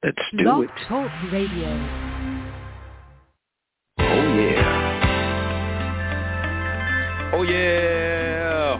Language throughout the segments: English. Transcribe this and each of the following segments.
Let's do Blog it. Talk Radio. Oh, yeah. Oh, yeah.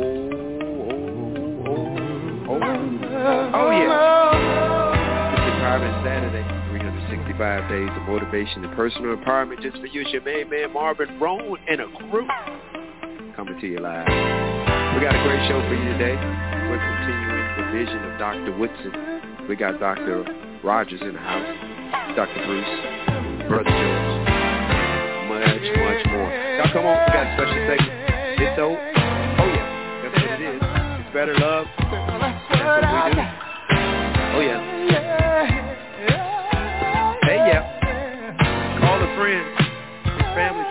Oh, yeah. It's Empowerment Saturday, 365 days of motivation and personal empowerment just for you. It's your main man, Marvin Roan, and a crew coming to you live. We got a great show for you today. We're continuing the vision of Dr. Woodson. We got Dr. Rogers in the house, Dr. Bruce, Brother George, much more. Y'all come on, we got a special segment. It's so, oh yeah, that's what it is. It's better love. That's what we do. Oh yeah. Hey yeah. Call a friend. It's family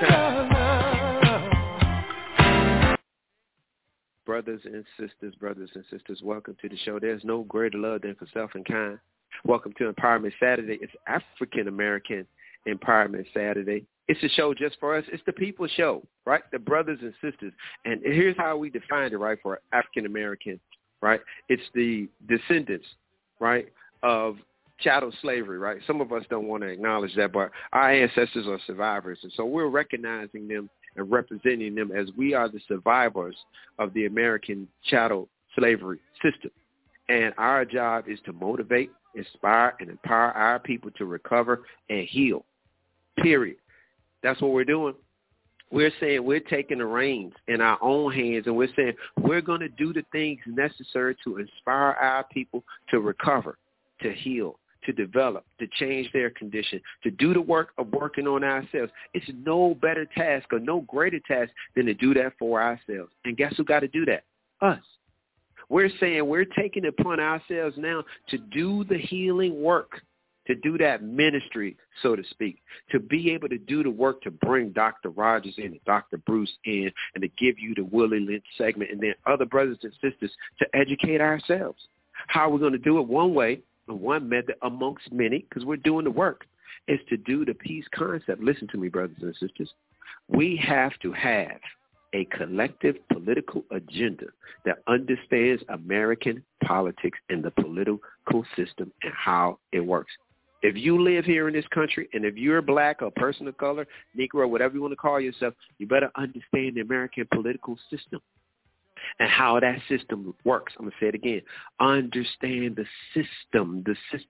time. Brothers and sisters, welcome to the show. There's no greater love than for self and kind. Welcome to Empowerment Saturday. It's African American Empowerment Saturday. It's a show just for us. It's the people's show, right? The brothers and sisters. And here's how we define it, right, for African American, right? It's the descendants, right, of chattel slavery, right? Some of us don't want to acknowledge that, but our ancestors are survivors. And so we're recognizing them and representing them as we are the survivors of the American chattel slavery system. And our job is to motivate, inspire, and empower our people to recover and heal, period. That's what we're doing. We're saying we're taking the reins in our own hands, and we're saying we're going to do the things necessary to inspire our people to recover, to heal, to develop, to change their condition, to do the work of working on ourselves. It's no better task or no greater task than to do that for ourselves. And guess who got to do that? Us. We're saying we're taking it upon ourselves now to do the healing work, to do that ministry, so to speak, to be able to do the work to bring Dr. Rogers in and Dr. Bruce in and to give you the Willie Lynch segment and then other brothers and sisters to educate ourselves. How are we going to do it? One way, one method amongst many, because we're doing the work, is to do the peace concept. Listen to me, brothers and sisters. We have to have a collective political agenda that understands American politics and the political system and how it works. If you live here in this country, and if you're black or person of color, Negro, whatever you want to call yourself, you better understand the American political system and how that system works. I'm going to say it again. Understand the system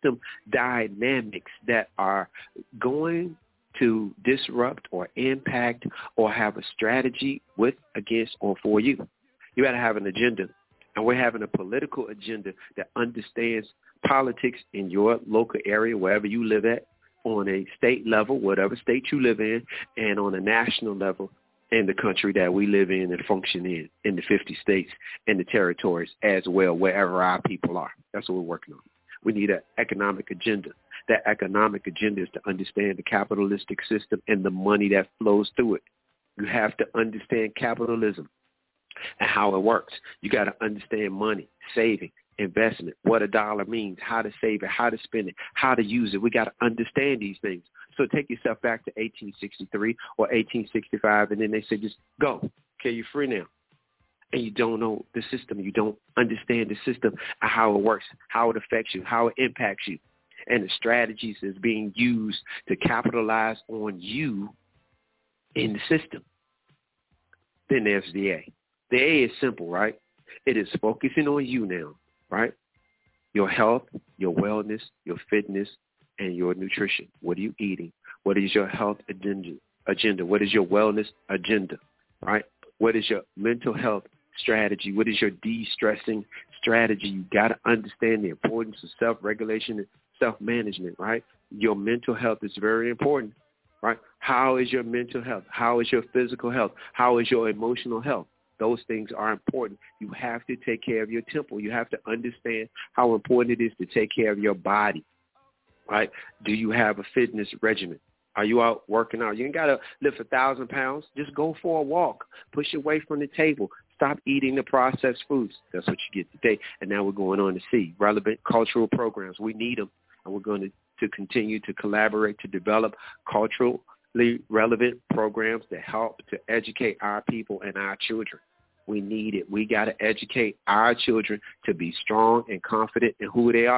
dynamics that are going to disrupt or impact or have a strategy with, against, or for you. You got to have an agenda. And we're having a political agenda that understands politics in your local area, wherever you live at, on a state level, whatever state you live in, and on a national level in the country that we live in and function in the 50 states and the territories as well, wherever our people are. That's what we're working on. We need an economic agenda. That economic agenda is to understand the capitalistic system and the money that flows through it. You have to understand capitalism and how it works. You got to understand money, saving, investment, what a dollar means, how to save it, how to spend it, how to use it. We got to understand these things. So take yourself back to 1863 or 1865, and then they say, just go. Okay, you're free now. And you don't know the system. You don't understand the system and how it works, how it affects you, how it impacts you, and the strategies that's being used to capitalize on you in the system. Then there's the A. The A is simple, right? It is focusing on you now, right? Your health, your wellness, your fitness, and your nutrition. What are you eating? What is your health agenda? What is your wellness agenda, right? What is your mental health strategy? What is your de-stressing strategy? You got to understand the importance of self-regulation and self-management, right? Your mental health is very important, right? How is your mental health? How is your physical health? How is your emotional health? Those things are important. You have to take care of your temple. You have to understand how important it is to take care of your body, right? Do you have a fitness regimen? Are you out working out? You ain't got to lift 1,000 pounds. Just go for a walk. Push away from the table. Stop eating the processed foods. That's what you get today. And now we're going on to see relevant cultural programs. We need them, and we're going to continue to collaborate to develop culturally relevant programs that help to educate our people and our children. We need it. We got to educate our children to be strong and confident in who they are.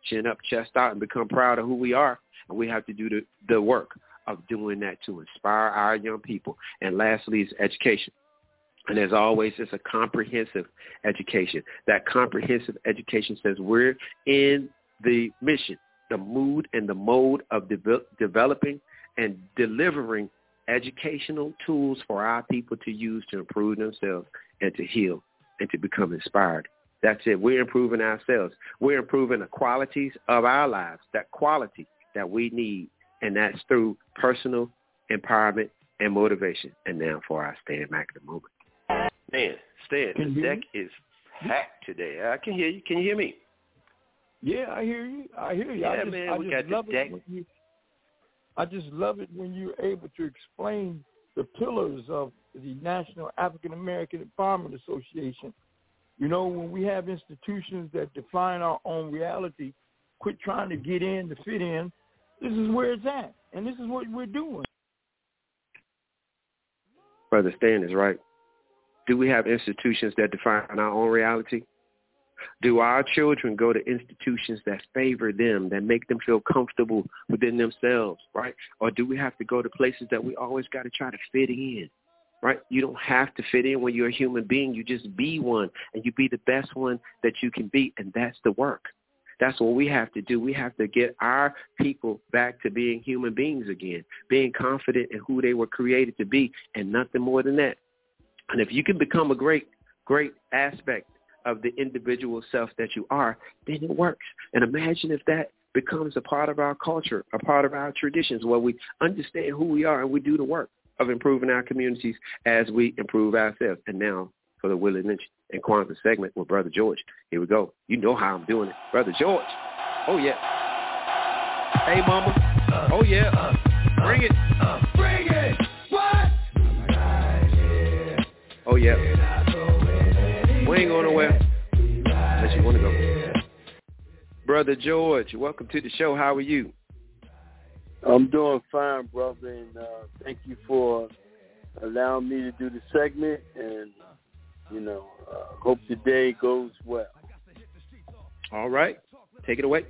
chin up, chest out, and become proud of who we are. And we have to do the work of doing that to inspire our young people. And lastly is education. And as always, it's a comprehensive education. That comprehensive education says we're in the mission, the mood and the mode of developing and delivering educational tools for our people to use to improve themselves and to heal and to become inspired. That's it. We're improving ourselves. We're improving the qualities of our lives, that quality that we need, and that's through personal empowerment and motivation. And now for our stand back at the moment. Man, Stan, the deck is packed today. I can hear you. Can you hear me? Yeah, I hear you. Yeah, man, we got the deck. I just love it when you're able to explain the pillars of the National African American Empowerment Association. You know, when we have institutions that define our own reality, quit trying to get in to fit in, this is where it's at, and this is what we're doing. Brother Stan is right. Do we have institutions that define our own reality? Do our children go to institutions that favor them, that make them feel comfortable within themselves, right? Or do we have to go to places that we always got to try to fit in, right? You don't have to fit in when you're a human being. You just be one, and you be the best one that you can be, and that's the work. That's what we have to do. We have to get our people back to being human beings again, being confident in who they were created to be, and nothing more than that. And if you can become a great aspect of the individual self that you are, then it works. And imagine if that becomes a part of our culture, a part of our traditions, where we understand who we are and we do the work of improving our communities as we improve ourselves. And now for the Willie Lynch and Kwanzaa segment with Brother George. Here we go. You know how I'm doing it. Brother George. Oh, yeah. Hey, mama. Oh, yeah. Bring it. Bring it. What? Oh, yeah. We ain't going nowhere unless you want to go. Brother George, welcome to the show. How are you? I'm doing fine, brother, and thank you for allowing me to do the segment, and, hope the day goes well. All right. Take it away.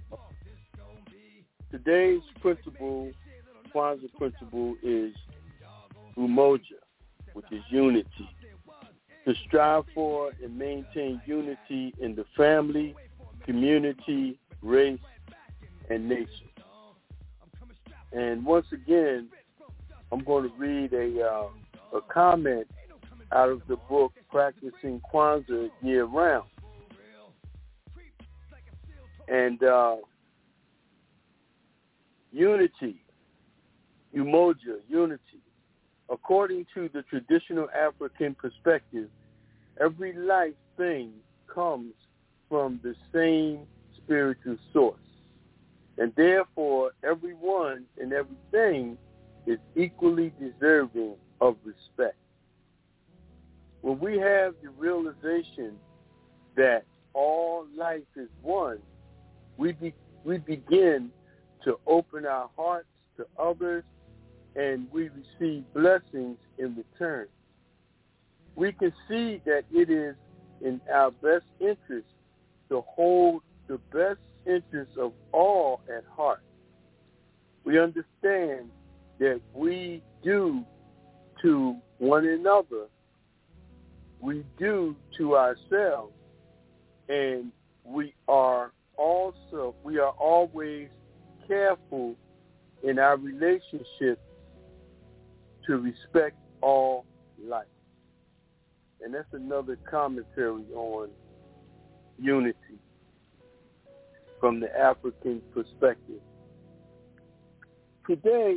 Today's principle, Kwanzaa principle, is umoja, which is unity. To strive for and maintain unity in the family, community, race, and nation. And once again, I'm going to read a comment out of the book Practicing Kwanzaa Year-Round. And unity, umoja, unity. According to the traditional African perspective, every life thing comes from the same spiritual source. And therefore, everyone and everything is equally deserving of respect. When we have the realization that all life is one, we begin to open our hearts to others, and we receive blessings in return. We can see that it is in our best interest to hold the best interests of all at heart. We understand that we do to one another, we do to ourselves, and we are always careful in our relationship to respect all life. And that's another commentary on unity from the African perspective. Today,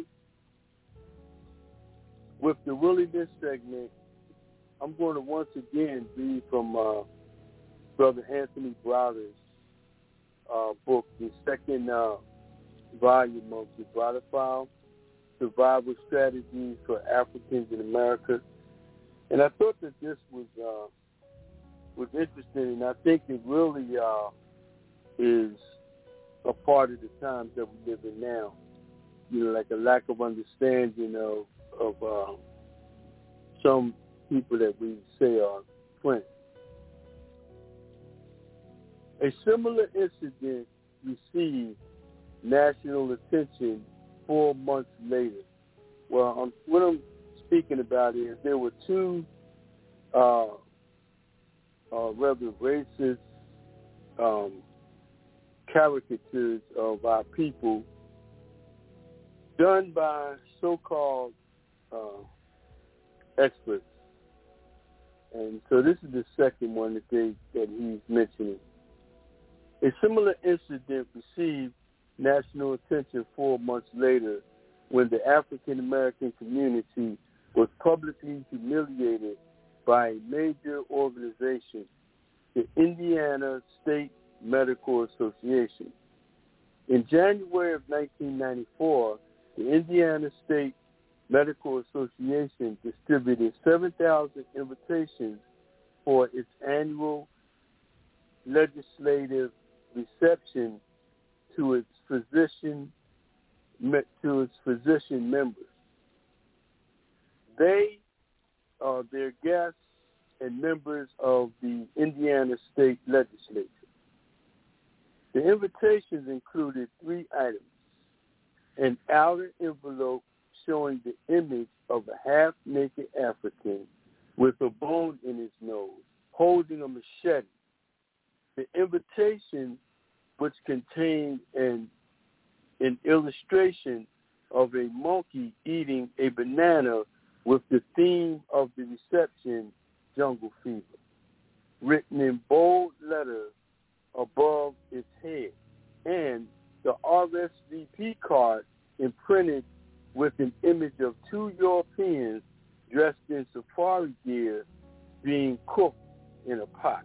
with the Willie Lynch segment, I'm going to once again read from Brother Anthony Browder's book, the second volume of the Browder File, Survival Strategies for Africans in America. And I thought that this was interesting, and I think it really is a part of the times that we live in now. Like a lack of understanding of some people that we say are friends. A similar incident received national attention 4 months later? Well, what I'm speaking about is there were two rather racist caricatures of our people done by so-called experts. And so this is the second one that he's mentioning. A similar incident received national attention 4 months later when the African American community was publicly humiliated by a major organization, the Indiana State Medical Association. In January of 1994, the Indiana State Medical Association distributed 7,000 invitations for its annual legislative reception to its physician members. They are their guests and members of the Indiana State Legislature. The invitations included 3 items: an outer envelope showing the image of a half-naked African with a bone in his nose, holding a machete. The invitation, which contained an illustration of a monkey eating a banana with the theme of the reception, Jungle Fever, written in bold letters above its head, and the RSVP card imprinted with an image of 2 Europeans dressed in safari gear being cooked in a pot.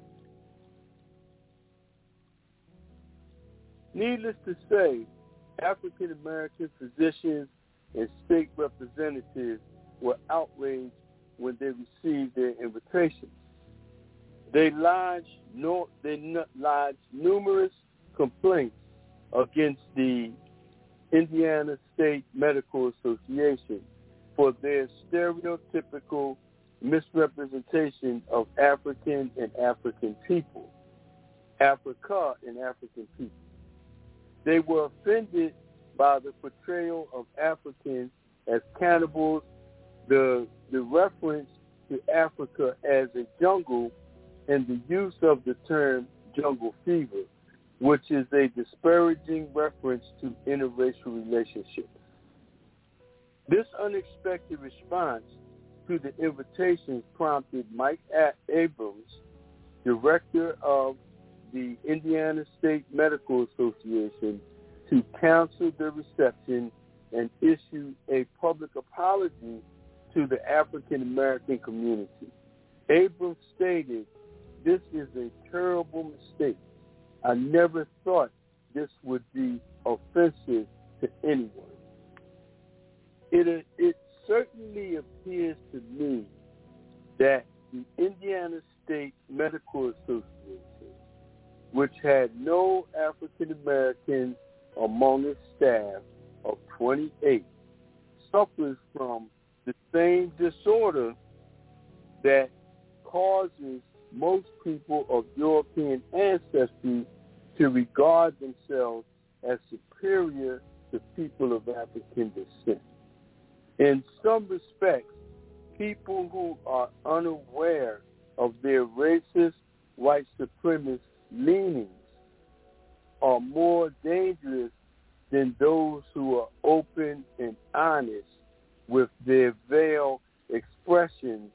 Needless to say, African American physicians and state representatives were outraged when they received their invitations. They lodged numerous complaints against the Indiana State Medical Association for their stereotypical misrepresentation of African and African people, Africa and African people. They were offended by the portrayal of Africans as cannibals, the reference to Africa as a jungle, and the use of the term jungle fever, which is a disparaging reference to interracial relationships. This unexpected response to the invitations prompted Mike Abrams, director of the Indiana State Medical Association, to cancel the reception and issue a public apology to the African American community. Abrams stated, "This is a terrible mistake. I never thought this would be offensive to anyone." It certainly appears to me that the Indiana State Medical Association, which had no African Americans among its staff of 28, suffers from the same disorder that causes most people of European ancestry to regard themselves as superior to people of African descent. In some respects, people who are unaware of their racist, white supremacist leanings are more dangerous than those who are open and honest with their vile expressions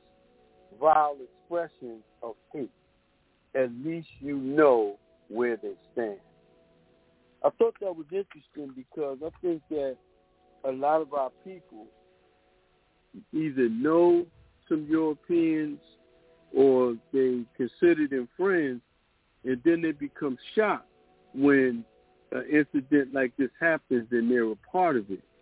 of hate. At least you know where they stand. I thought that was interesting because I think that a lot of our people either know some Europeans or they consider them friends, and then they become shocked when an incident like this happens and they're a part of it.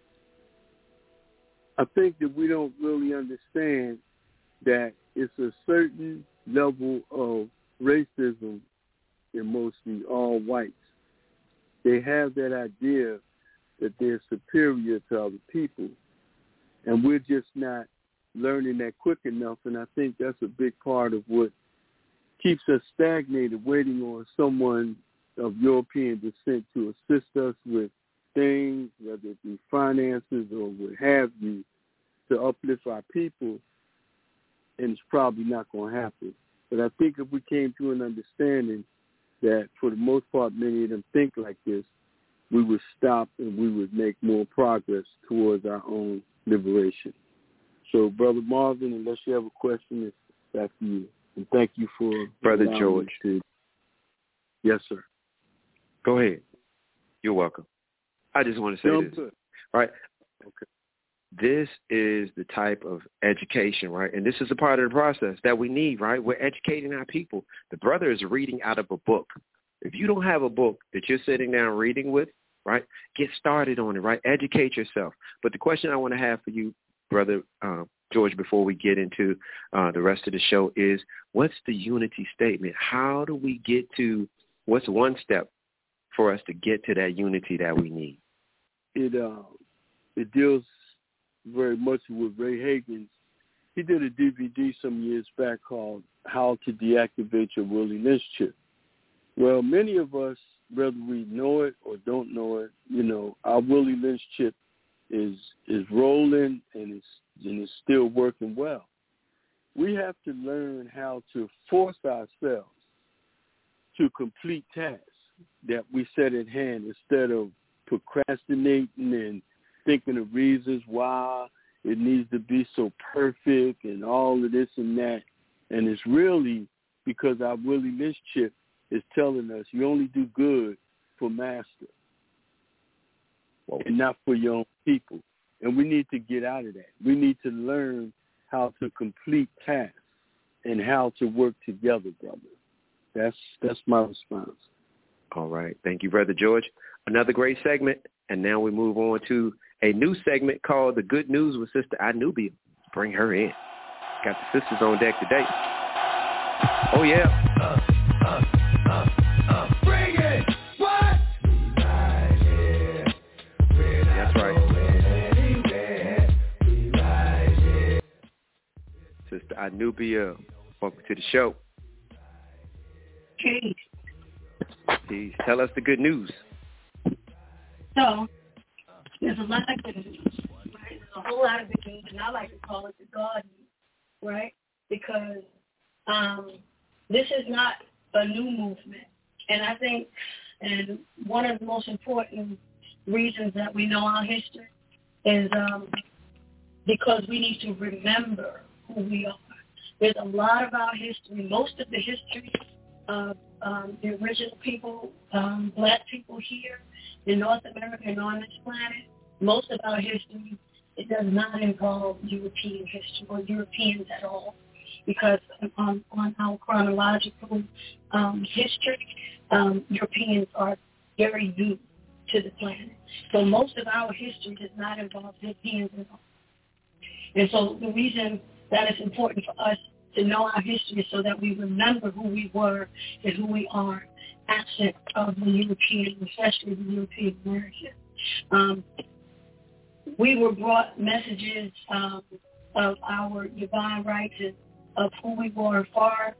I think that we don't really understand that it's a certain level of racism in mostly all whites. They have that idea that they're superior to other people, and we're just not learning that quick enough, and I think that's a big part of what keeps us stagnated, waiting on someone of European descent to assist us with things, whether it be finances or what have you, to uplift our people, and it's probably not going to happen. But I think if we came to an understanding that for the most part many of them think like this, we would stop and we would make more progress towards our own liberation. So, Brother Marvin, unless you have a question, it's back to you. And thank you for Brother George. Yes, sir. Go ahead. You're welcome. I just want to say this. Good. Right? Okay. This is the type of education, right? And this is a part of the process that we need, right? We're educating our people. The brother is reading out of a book. If you don't have a book that you're sitting down reading with, right, get started on it, right? Educate yourself. But the question I want to have for you, Brother George, before we get into the rest of the show is, what's the unity statement? How do we get to, what's one step for us to get to that unity that we need? It deals very much with Ray Hagan's. He did a DVD some years back called How to Deactivate Your Willie Lynch Chip. Well, many of us, whether we know it or don't know it, you know, our Willie Lynch chip is rolling and it's still working well. We have to learn how to force ourselves to complete tasks that we set at hand instead of procrastinating and thinking of reasons why it needs to be so perfect and all of this and that. And it's really because our Willie Lynch chip is telling us you only do good for master and not for your own people. And we need to get out of that. We need to learn how to complete tasks and how to work together, brother. That's my response. All right. Thank you, Brother George. Another great segment. And now we move on to a new segment called The Good News with Sister Anubia. Bring her in. Got the sisters on deck today. Oh, yeah. Bring it. What? That's right. Sister Anubia, welcome to the show. Peace. Peace. Tell us the good news. So, there's a lot of good news, right? There's a whole lot of good news, and I like to call it the God news, right? Because this is not a new movement. And I think, and one of the most important reasons that we know our history is because we need to remember who we are. There's a lot of our history, most of the history of the original people, black people here in North America and on this planet. Most of our history, it does not involve European history or Europeans at all, because on our chronological history, Europeans are very new to the planet. So most of our history does not involve Europeans at all. And so the reason that it's important for us to know our history is so that we remember who we were and who we are, absent of the European, especially the European American. We were brought messages of our divine rights and of who we were far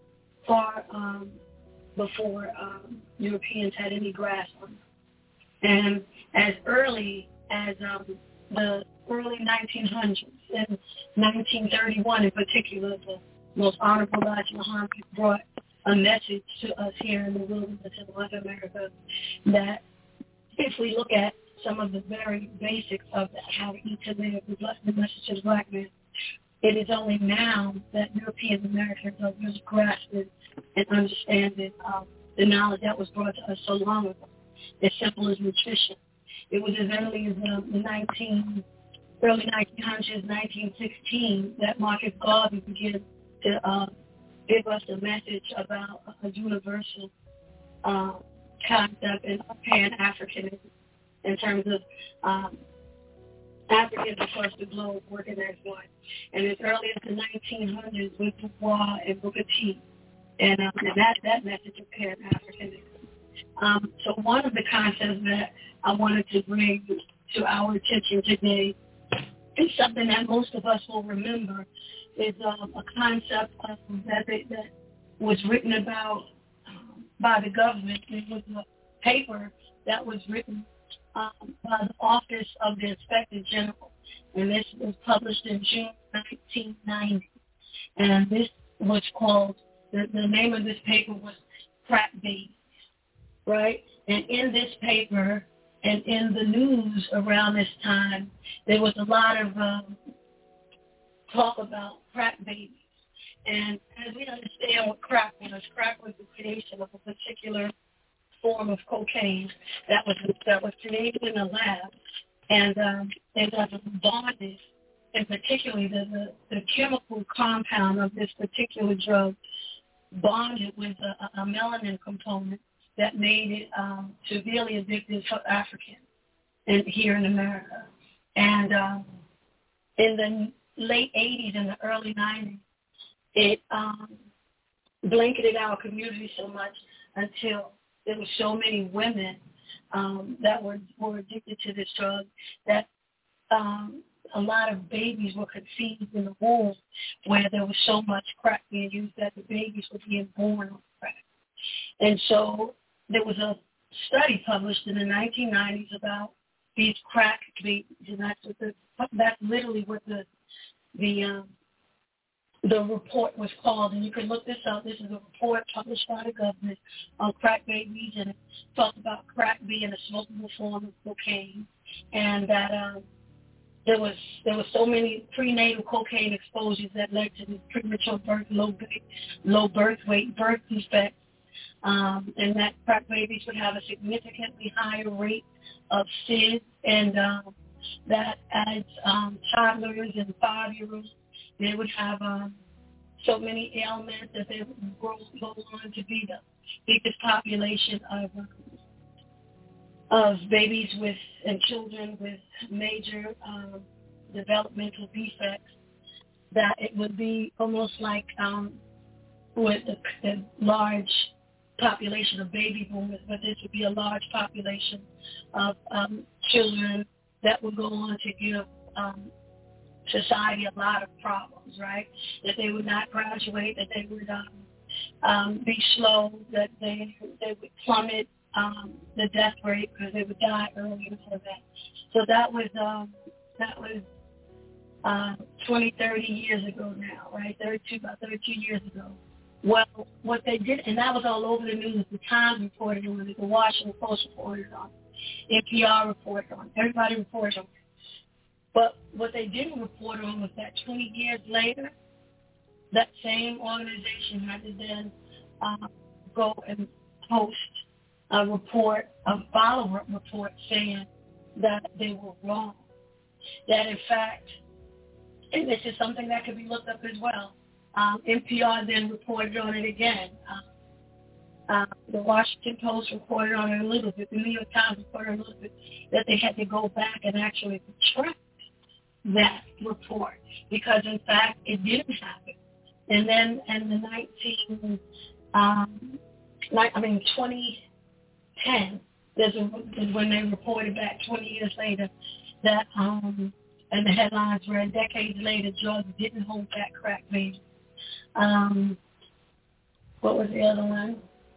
before Europeans had any grasp on them. And as early as the early 1900s, in 1931 in particular, the most Honorable Elijah Muhammad brought a message to us here in the wilderness in North America that if we look at some of the very basics of that, how to eat to live, the message to the black man, it is only now that European Americans are really grasping and understanding the knowledge that was brought to us so long ago, as simple as nutrition. It was as early as the early 1900s, 1916, that Marcus Garvey began to give us a message about a universal concept in Pan-Africanism in terms of Africans across the globe working as one. And as early as the 1900s with Dubois and Booker T. And that message of Pan-Africanism. So one of the concepts that I wanted to bring to our attention today is something that most of us will remember. Is a concept that was written about by the government. It was paper that was written by the Office of the Inspector General, and this was published in June 1990. And this was called, the name of this paper was Crack Babies, right? And in this paper and in the news around this time, there was a lot of talk about crack babies. And as we understand what crack was the creation of a particular form of cocaine that was created in a lab, and it was bonded, and particularly the chemical compound of this particular drug bonded with a melanin component that made it severely addictive for Africans here in America. And in the late 80s and the early 90s, it blanketed our community so much until there were so many women that were addicted to this drug that a lot of babies were conceived in the womb where there was so much crack being used that the babies were being born on crack. And so there was a study published in the 1990s about these crack babies, and that's literally what the report was called. And you can look this up. This is a report published by the government on crack babies, and it talks about crack being a smokable form of cocaine, and that there was so many prenatal cocaine exposures that led to this premature birth, low birth weight, birth defects, and that crack babies would have a significantly higher rate of SIDS, and that as toddlers and 5-year-olds, they would have so many ailments that they would go on to be the biggest population of babies and children with major developmental defects, that it would be almost like with the large population of baby boomers, but this would be a large population of children that would go on to give society a lot of problems, right? That they would not graduate, that they would be slow, that they would plummet the death rate because they would die early and all of that. So that was 20, 30 years ago now, right? About 32 years ago. Well, what they did, and that was all over the news. The Times reported on it, the Washington Post reported on it, NPR reported on it, everybody reported on it. But what they didn't report on was that 20 years later, that same organization had to then go and post a follow-up report saying that they were wrong. That in fact, and this is something that could be looked up as well, NPR then reported on it again. The Washington Post reported on it a little bit. The New York Times reported a little bit, that they had to go back and actually retract that report because, in fact, it didn't happen. And then in the 2010, is when they reported back 20 years later that, and the headlines read, decades later, drugs didn't hold back crack babies. What was the other one?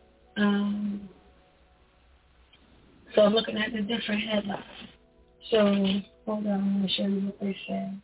So I'm looking at the different headlines. So hold on, I'm going to show you what they said.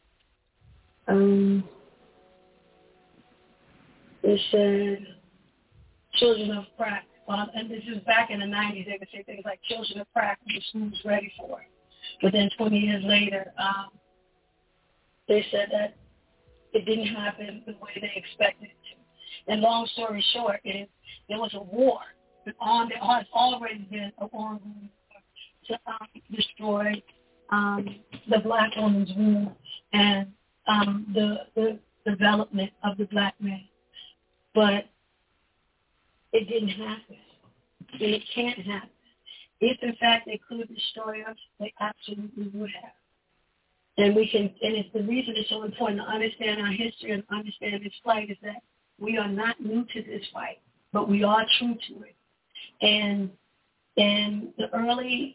It said children of crack. And this is back in the 90s. They would say things like children of crack, the school's ready for it. But then 20 years later, they said that it didn't happen the way they expected it to. And long story short, there was a war. There's already been an ongoing war to destroy the black woman's womb and the development of the black man. But it didn't happen. And it can't happen. If, in fact, they could destroy us, they absolutely would have. And it's the reason it's so important to understand our history and understand this fight is that we are not new to this fight, but we are true to it. And in the early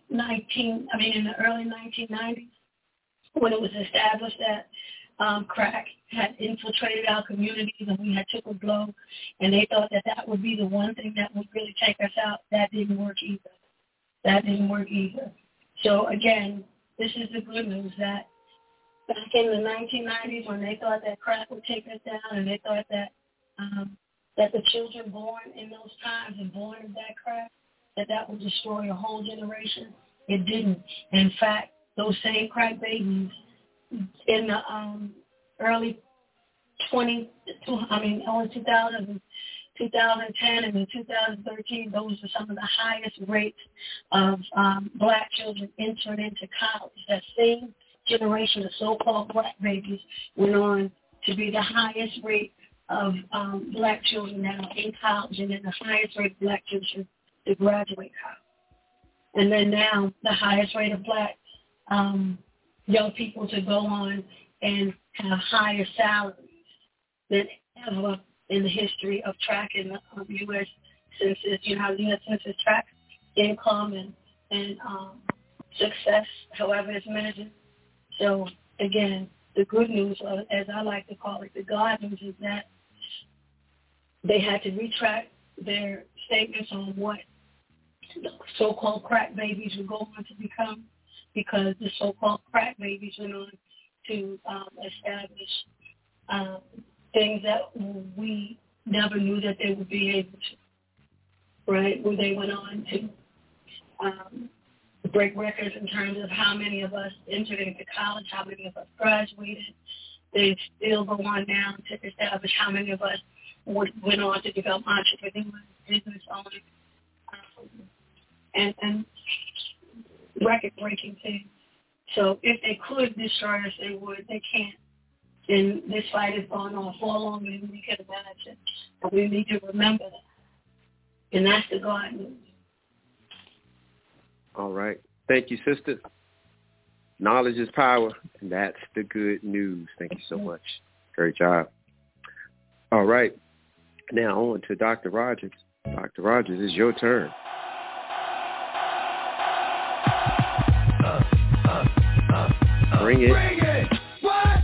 1990s, when it was established that crack had infiltrated our communities and we had took a blow, and they thought that would be the one thing that would really take us out, that didn't work either. that didn't work either. So again, this is the good news that back in the 1990s when they thought that crack would take us down and they thought that that the children born in those times and born of that crack, that would destroy a whole generation, it didn't. In fact, those same crack babies in the early 2010 and in 2013, those were some of the highest rates of black children entering into college. That same generation of so-called black babies went on to be the highest rate of black children now in college, and then the highest rate of black children to graduate college. And then now the highest rate of black young people to go on and have higher salaries than ever in the history of tracking the U.S. Census. You know how the U.S. Census tracks income and success, however it's measured. So, again, the good news, as I like to call it, the God news, is that they had to retract their statements on what the so-called crack babies would go on to become, because the so-called crack babies went on to establish things that we never knew that they would be able to, right? Where they went on to break records in terms of how many of us entered into college, how many of us graduated. They still go on now to establish how many of us went on to become entrepreneurs, business owners, and record-breaking things. So if they could destroy us, they would. They can't. And this fight has gone on far longer than we can imagine. And we need to remember that. And that's the God news. All right. Thank you, sister. Knowledge is power, and that's the good news. Thank you so much. Great job. All right. Now on to Dr. Rogers. Dr. Rogers, it's your turn. Bring it. Bring it. What?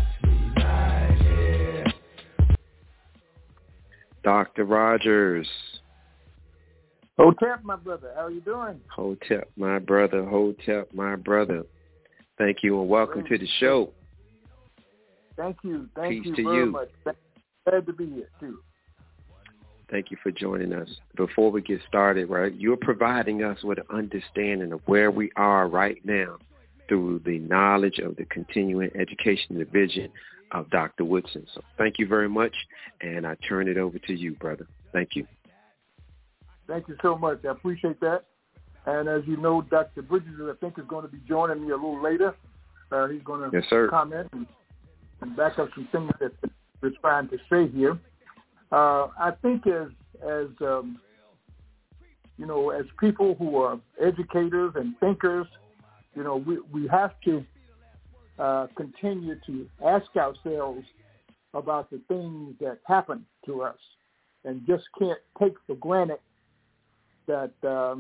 Dr. Rogers. Hotep, my brother. How are you doing? Hotep, my brother. Hotep, my brother. Thank you and welcome to the show. Thank you. Peace Thank to you very you. much. Glad to be here, too. Thank you for joining us. Before we get started, right, you're providing us with an understanding of where we are right now through the knowledge of the continuing education division of Dr. Woodson. So thank you very much, and I turn it over to you, brother. Thank you. Thank you so much. I appreciate that. And as you know, Dr. Bridges, I think, is going to be joining me a little later. He's going to comment and back up some things that we're trying to say here. I think as you know, as people who are educators and thinkers, you know, we have to continue to ask ourselves about the things that happen to us, and just can't take for granted that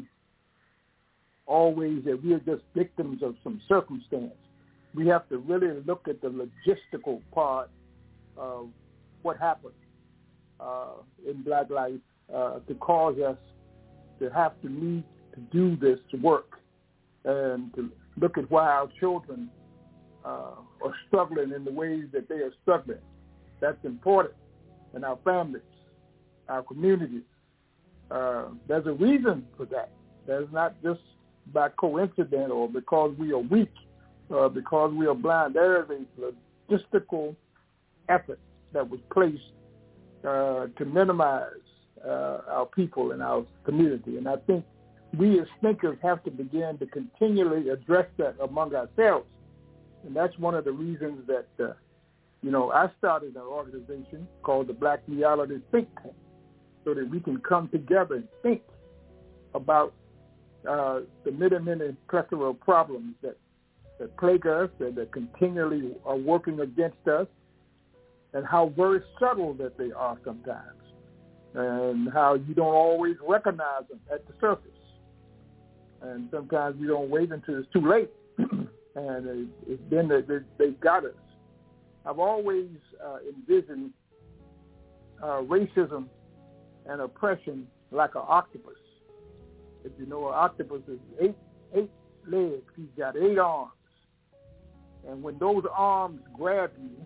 always that we are just victims of some circumstance. We have to really look at the logistical part of what happened in Black life to cause us to have to need to do this work, and to look at why our children are struggling in the ways that they are struggling. That's important. And our families, our communities. There's a reason for that. There's not just by coincidence or because we are weak, because we are blind. There is a logistical effort that was placed to minimize our people and our community. And I think we as thinkers have to begin to continually address that among ourselves. And that's one of the reasons that, you know, I started an organization called the Black Reality Think Tank, so that we can come together and think about the many plethora of problems that plague us and that continually are working against us, and how very subtle that they are sometimes, and how you don't always recognize them at the surface. And sometimes you don't wait until it's too late, and it's been that they've got us. I've always envisioned racism and oppression like an octopus. If you know, an octopus is 8 8 legs. He's got 8 arms. And when those arms grab you,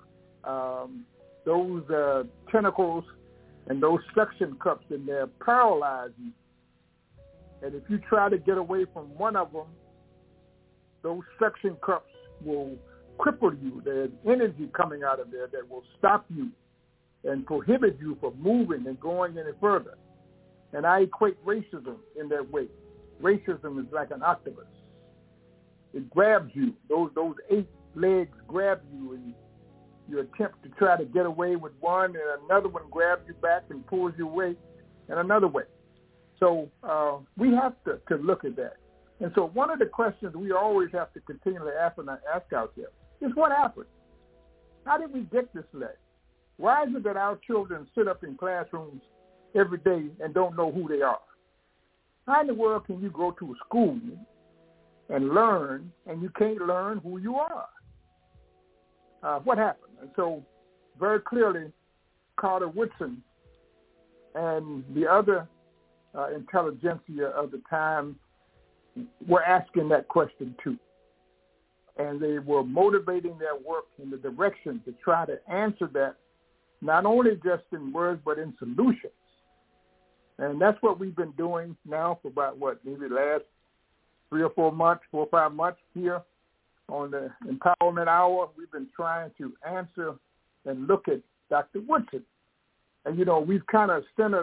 those tentacles and those suction cups in there paralyze you. And if you try to get away from one of them, those suction cups will cripple you. There's energy coming out of there that will stop you and prohibit you from moving and going any further. And I equate racism in that way. Racism is like an octopus. It grabs you. Those 8 legs grab you, and you attempt to try to get away with one, and another one grabs you back and pulls you away in another way. So we have to look at that. And so one of the questions we always have to continually ask ourselves is, what happened? How did we get this way? Why is it that our children sit up in classrooms every day and don't know who they are? How in the world can you go to a school and learn, and you can't learn who you are? What happened? And so very clearly, Carter Woodson and the other intelligentsia of the time were asking that question too. And they were motivating their work in the direction to try to answer that, not only just in words, but in solutions. And that's what we've been doing now for about, maybe the last 3 or 4 months, 4 or 5 months here on the Empowerment Hour. We've been trying to answer and look at Dr. Woodson. And, we've kind of centered,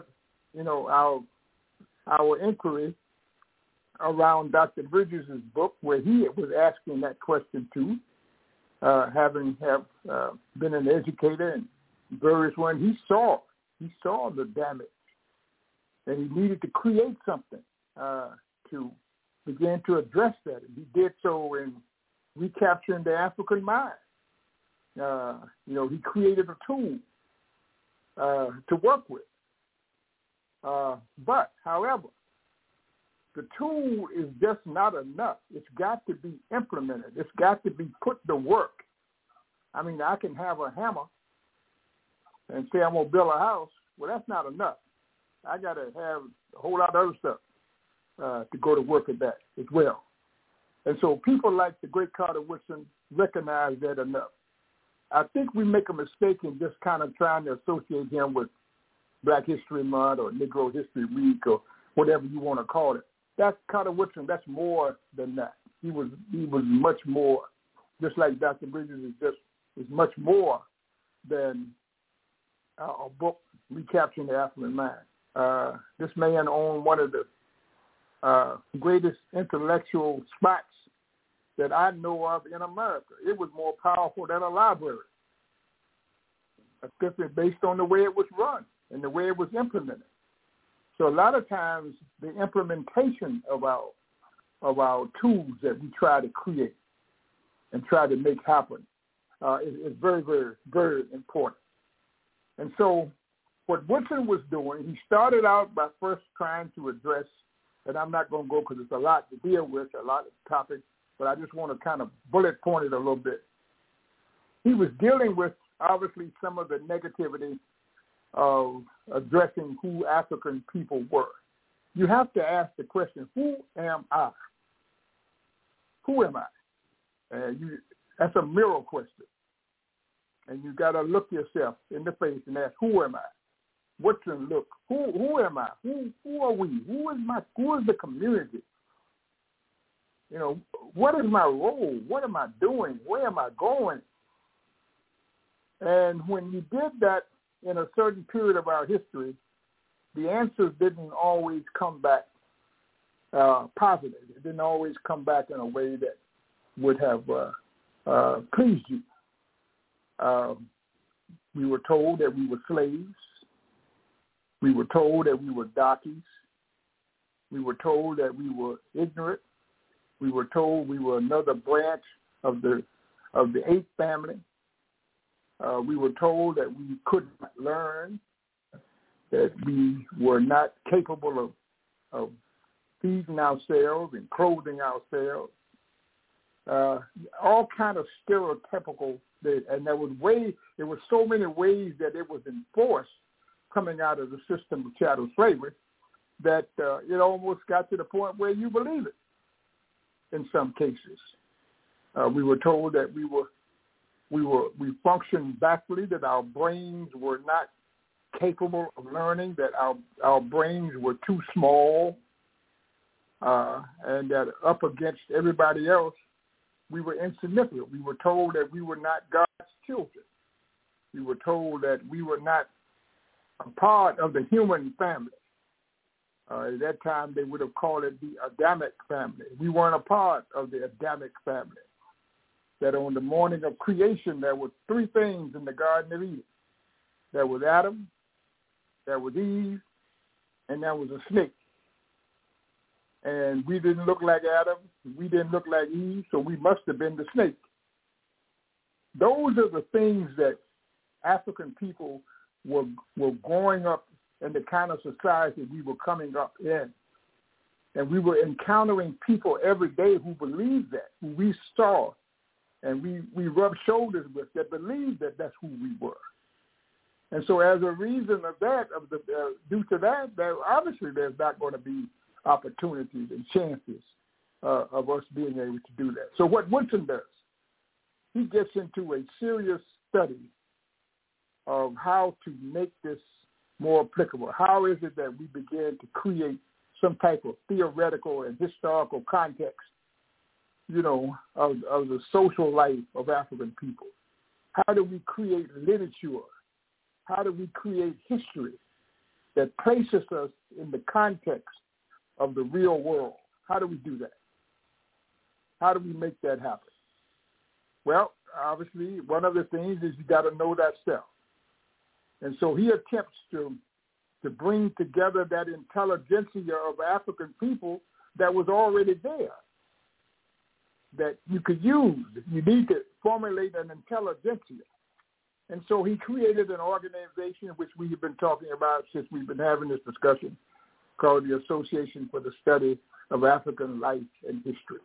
our inquiry around Dr. Bridges' book, where he was asking that question too, having been an educator and various ones. He saw the damage, and he needed to create something to begin to address that. And he did so in recapturing the African mind. He created a tool to work with. But, however, the tool is just not enough. It's got to be implemented. It's got to be put to work. I mean, I can have a hammer and say I'm going to build a house. Well, that's not enough. I got to have a whole lot of other stuff to go to work at that as well. And so people like the great Carter Woodson recognize that enough. I think we make a mistake in just kind of trying to associate him with Black History Month or Negro History Week or whatever you want to call it. That's Carter Woodson. That's more than that. He was much more, just like Dr. Bridges is much more than a book recapturing the African mind. This man owned one of the greatest intellectual spots that I know of in America. It was more powerful than a library, especially based on the way it was run and the way it was implemented. So a lot of times the implementation of our tools that we try to create and try to make happen is very, very, very important. And so what Woodson was doing, he started out by first trying to address, and I'm not going to go because it's a lot to deal with, a lot of topics, but I just want to kind of bullet point it a little bit. He was dealing with, obviously, some of the negativity of addressing who African people were. You have to ask the question, who am I? Who am I? That's a mirror question. And you got to look yourself in the face and ask, who am I? Woodson, look, who am I? Who are we? Who is the community? What is my role? What am I doing? Where am I going? And when you did that in a certain period of our history, the answers didn't always come back positive. It didn't always come back in a way that would have pleased you. We were told that we were slaves. We were told that we were darkies. We were told that we were ignorant. We were told we were another branch of the ape family. We were told that we could not learn, that we were not capable of feeding ourselves and clothing ourselves. All kind of stereotypical, and there was so many ways that it was enforced coming out of the system of chattel slavery that it almost got to the point where you believe it. in some cases. We were told that we functioned backwardly, that our brains were not capable of learning, that our brains were too small, and that up against everybody else, we were insignificant. We were told that we were not God's children. We were told that we were not a part of the human family. At that time, they would have called it the Adamic family. We weren't a part of the Adamic family. That on the morning of creation, there were three things in the Garden of Eden. There was Adam, there was Eve, and there was a snake. And we didn't look like Adam, we didn't look like Eve, so we must have been the snake. Those are the things that African people were growing up in, the kind of society we were coming up in. And we were encountering people every day who believed that, who we saw and we rubbed shoulders with, that believed that that's who we were. And so as a reason of that, due to that, obviously there's not going to be opportunities and chances of us being able to do that. So what Woodson does, he gets into a serious study of how to make this more applicable. How is it that we begin to create some type of theoretical and historical context, of the social life of African people? How do we create literature? How do we create history that places us in the context of the real world? How do we do that? How do we make that happen? Well, obviously, one of the things is you got to know that self. And so he attempts to bring together that intelligentsia of African people that was already there, that you could use. You need to formulate an intelligentsia. And so he created an organization which we have been talking about since we've been having this discussion, called the Association for the Study of African Life and History.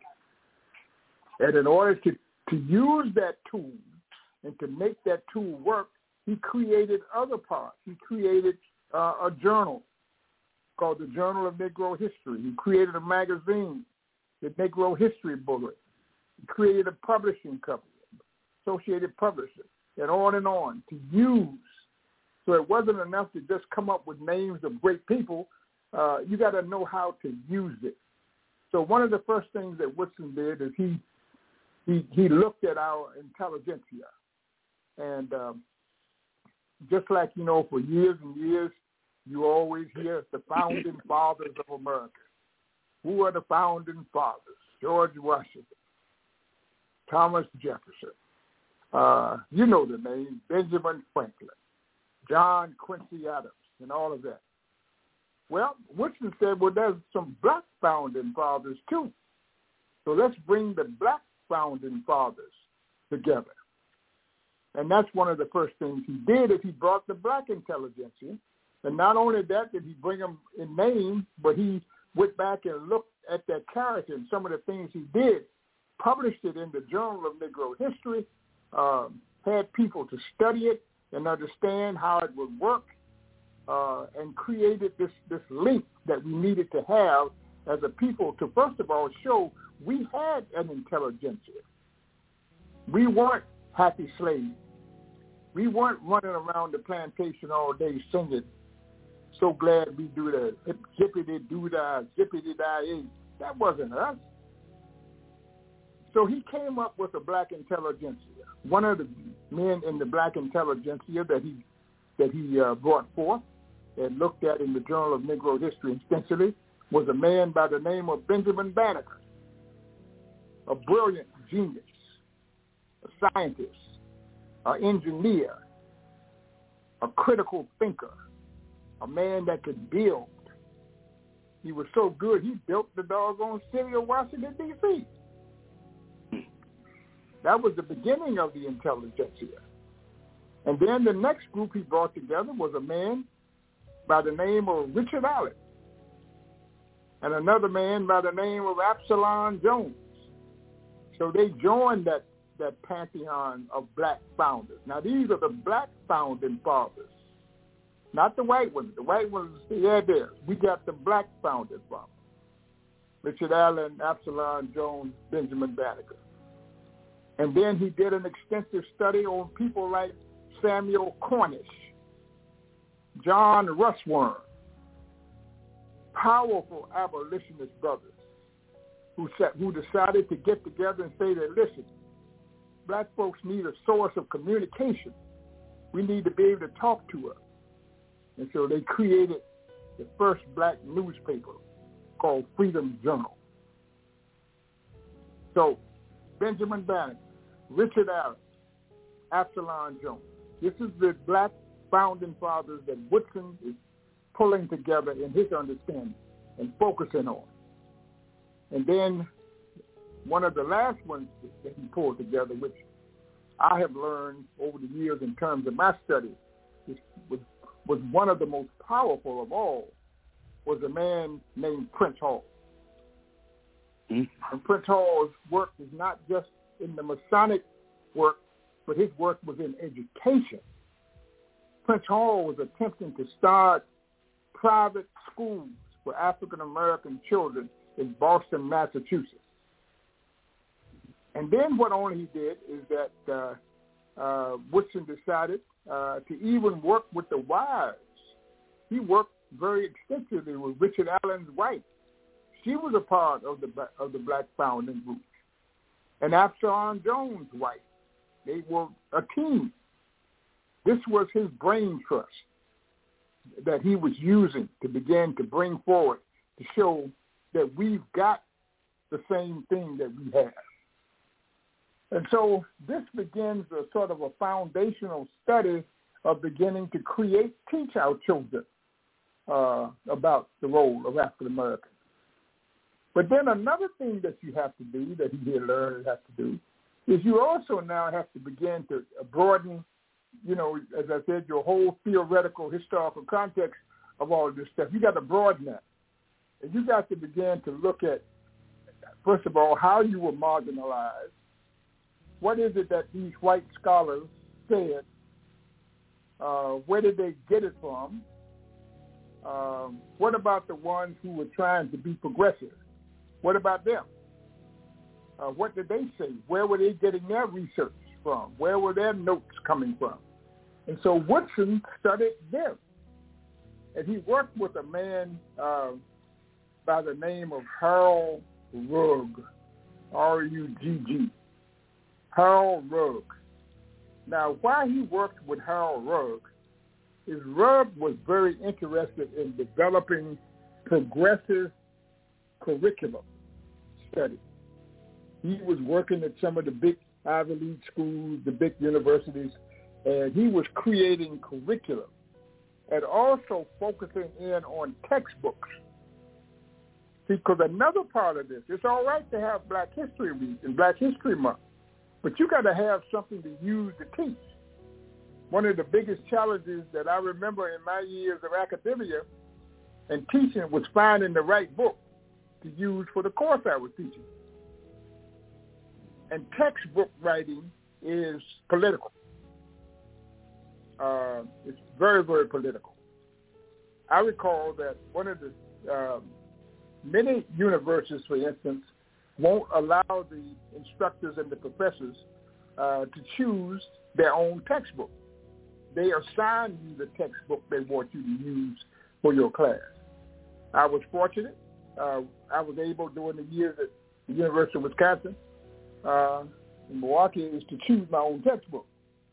And in order to use that tool and to make that tool work, he created other parts. He created a journal called the Journal of Negro History. He created a magazine, the Negro History Bulletin. He created a publishing company, Associated Publishers, and on to use. So it wasn't enough to just come up with names of great people. You got to know how to use it. So one of the first things that Woodson did is he looked at our intelligentsia. And just like, for years and years, you always hear the founding fathers of America. Who are the founding fathers? George Washington, Thomas Jefferson, you know the name, Benjamin Franklin, John Quincy Adams, and all of that. Well, Woodson said, well, there's some black founding fathers too. So let's bring the black founding fathers together. And that's one of the first things he did, is he brought the black intelligentsia. And not only that did he bring them in name, but he went back and looked at their character and some of the things he did, published it in the Journal of Negro History, had people to study it and understand how it would work, and created this link that we needed to have as a people to, first of all, show we had an intelligentsia. We weren't happy slaves. We weren't running around the plantation all day singing, so glad we do the zippity-doo-dah, zippity-dah-ay. That wasn't us. So he came up with a black intelligentsia. One of the men in the black intelligentsia that he brought forth and looked at in the Journal of Negro History extensively was a man by the name of Benjamin Banneker, a brilliant genius, a scientist, an engineer, a critical thinker, a man that could build. He was so good, he built the doggone city of Washington, D.C. That was the beginning of the intelligentsia. And then the next group he brought together was a man by the name of Richard Allen and another man by the name of Absalom Jones. So they joined that pantheon of black founders. Now, these are the black founding fathers, not the white ones. The white ones, yeah, there. We got the black founding fathers. Richard Allen, Absalom Jones, Benjamin Banneker. And then he did an extensive study on people like Samuel Cornish, John Russwurm, powerful abolitionist brothers who decided to get together and say that, listen, black folks need a source of communication. We need to be able to talk to her. And so they created the first black newspaper called Freedom Journal. So Benjamin Banneker, Richard Allen, Absalom Jones. This is the black founding fathers that Woodson is pulling together in his understanding and focusing on. And then one of the last ones that he pulled together, which I have learned over the years in terms of my studies, was one of the most powerful of all, was a man named Prince Hall. And Prince Hall's work was not just in the Masonic work, but his work was in education. Prince Hall was attempting to start private schools for African-American children in Boston, Massachusetts. And then what only he did is that Woodson decided to even work with the wives. He worked very extensively with Richard Allen's wife. She was a part of the black founding group. And Absalom Jones' wife. They were a team. This was his brain trust that he was using to begin to bring forward to show that we've got the same thing that we have. And so this begins a sort of a foundational study of beginning to teach our children about the role of African Americans. But then another thing that you have to do, that you learn and have to do, is you also now have to begin to broaden, as I said, your whole theoretical, historical context of all of this stuff. You got to broaden that. And you got to begin to look at, first of all, how you were marginalized. What is it that these white scholars said? Where did they get it from? What about the ones who were trying to be progressive? What about them? What did they say? Where were they getting their research from? Where were their notes coming from? And so Woodson studied them. And he worked with a man by the name of Harold Rugg, R-U-G-G. Harold Rugg. Now, why he worked with Harold Rugg is Rugg was very interested in developing progressive curriculum study. He was working at some of the big Ivy League schools, the big universities, and he was creating curriculum and also focusing in on textbooks. Because another part of this, it's all right to have Black History Week and Black History Month, but you got to have something to use to teach. One of the biggest challenges that I remember in my years of academia and teaching was finding the right book to use for the course I was teaching. And textbook writing is political. It's very, very political. I recall that one of the many universities, for instance, won't allow the instructors and the professors to choose their own textbook. They assign you the textbook they want you to use for your class. I was fortunate. I was able during the years at the University of Wisconsin in Milwaukee is to choose my own textbook.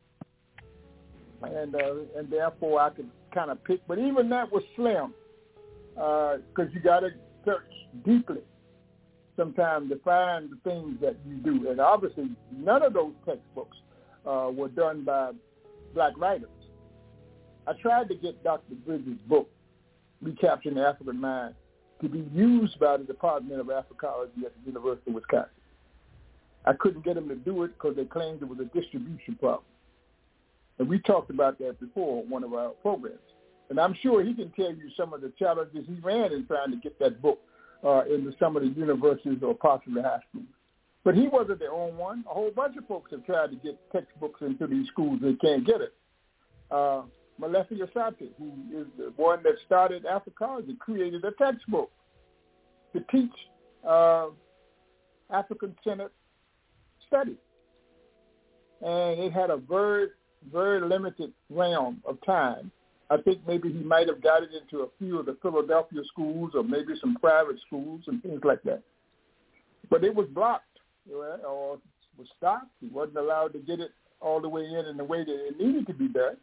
And therefore I could kind of pick. But even that was slim because you got to search deeply sometimes to find the things that you do. And obviously none of those textbooks were done by Black writers. I tried to get Dr. Bridges' book, Recapturing the African Mind, to be used by the Department of Africology at the University of Wisconsin. I couldn't get them to do it because they claimed it was a distribution problem. And we talked about that before on one of our programs. And I'm sure he can tell you some of the challenges he ran in trying to get that book into some of the universities or possibly high schools. But he wasn't the only one. A whole bunch of folks have tried to get textbooks into these schools and can't get it. Malefi Asante, who is the one that started Africology, created a textbook to teach African-centered study. And it had a very, very limited realm of time. I think maybe he might have got it into a few of the Philadelphia schools or maybe some private schools and things like that. But it was blocked or was stopped. He wasn't allowed to get it all the way in the way that it needed to be done.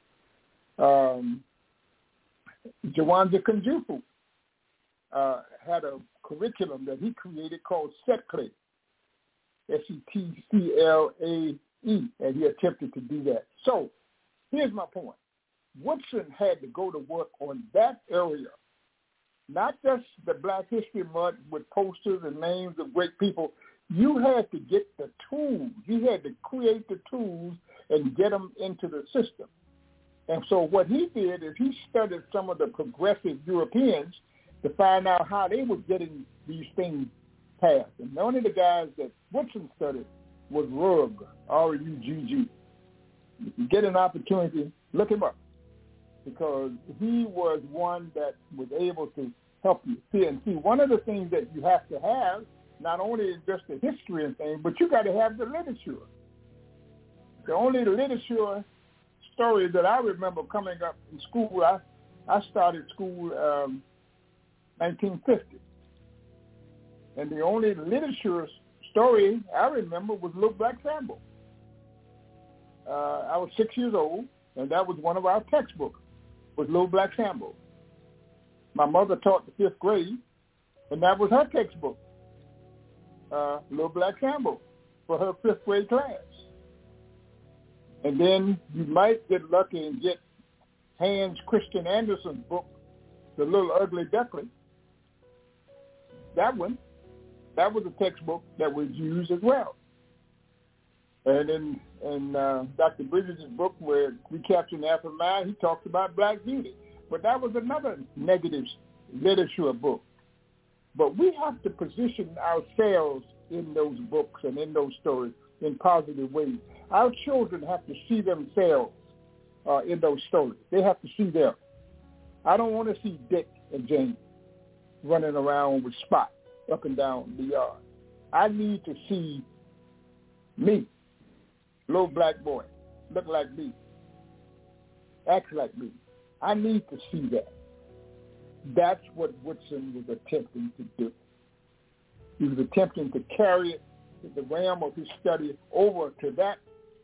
Jawanza Kunjufu had a curriculum that he created called SETCLAE, SETCLAE, and he attempted to do that. So here's my point. Woodson had to go to work on that area, not just the Black History Month with posters and names of great people. You had to get the tools. You had to create the tools and get them into the system. And so what he did is he studied some of the progressive Europeans to find out how they were getting these things passed. And one of the guys that Woodson studied was Rugg, R-U-G-G. If you get an opportunity, look him up, because he was one that was able to help you see. And see, one of the things that you have to have, not only is just the history and things, but you got to have the literature. The only literature stories that I remember coming up in school, I started school 1950. And the only literature story I remember was Little Black Sambo. I was 6 years old, and that was one of our textbooks, was Little Black Sambo. My mother taught the 5th grade, and that was her textbook, Little Black Sambo, for her 5th grade class. And then you might get lucky and get Hans Christian Andersen's book, The Little Ugly Duckling. That one, that was a textbook that was used as well. And in Dr. Bridges' book, where Recapturing the African Mind, he talks about Black Beauty. But that was another negative literature book. But we have to position ourselves in those books and in those stories in positive ways. Our children have to see themselves in those stories. They have to see them. I don't want to see Dick and Jane running around with Spot up and down the yard. I need to see me, little black boy, look like me, act like me. I need to see that. That's what Woodson was attempting to do. He was attempting to carry it, the realm of his study over to that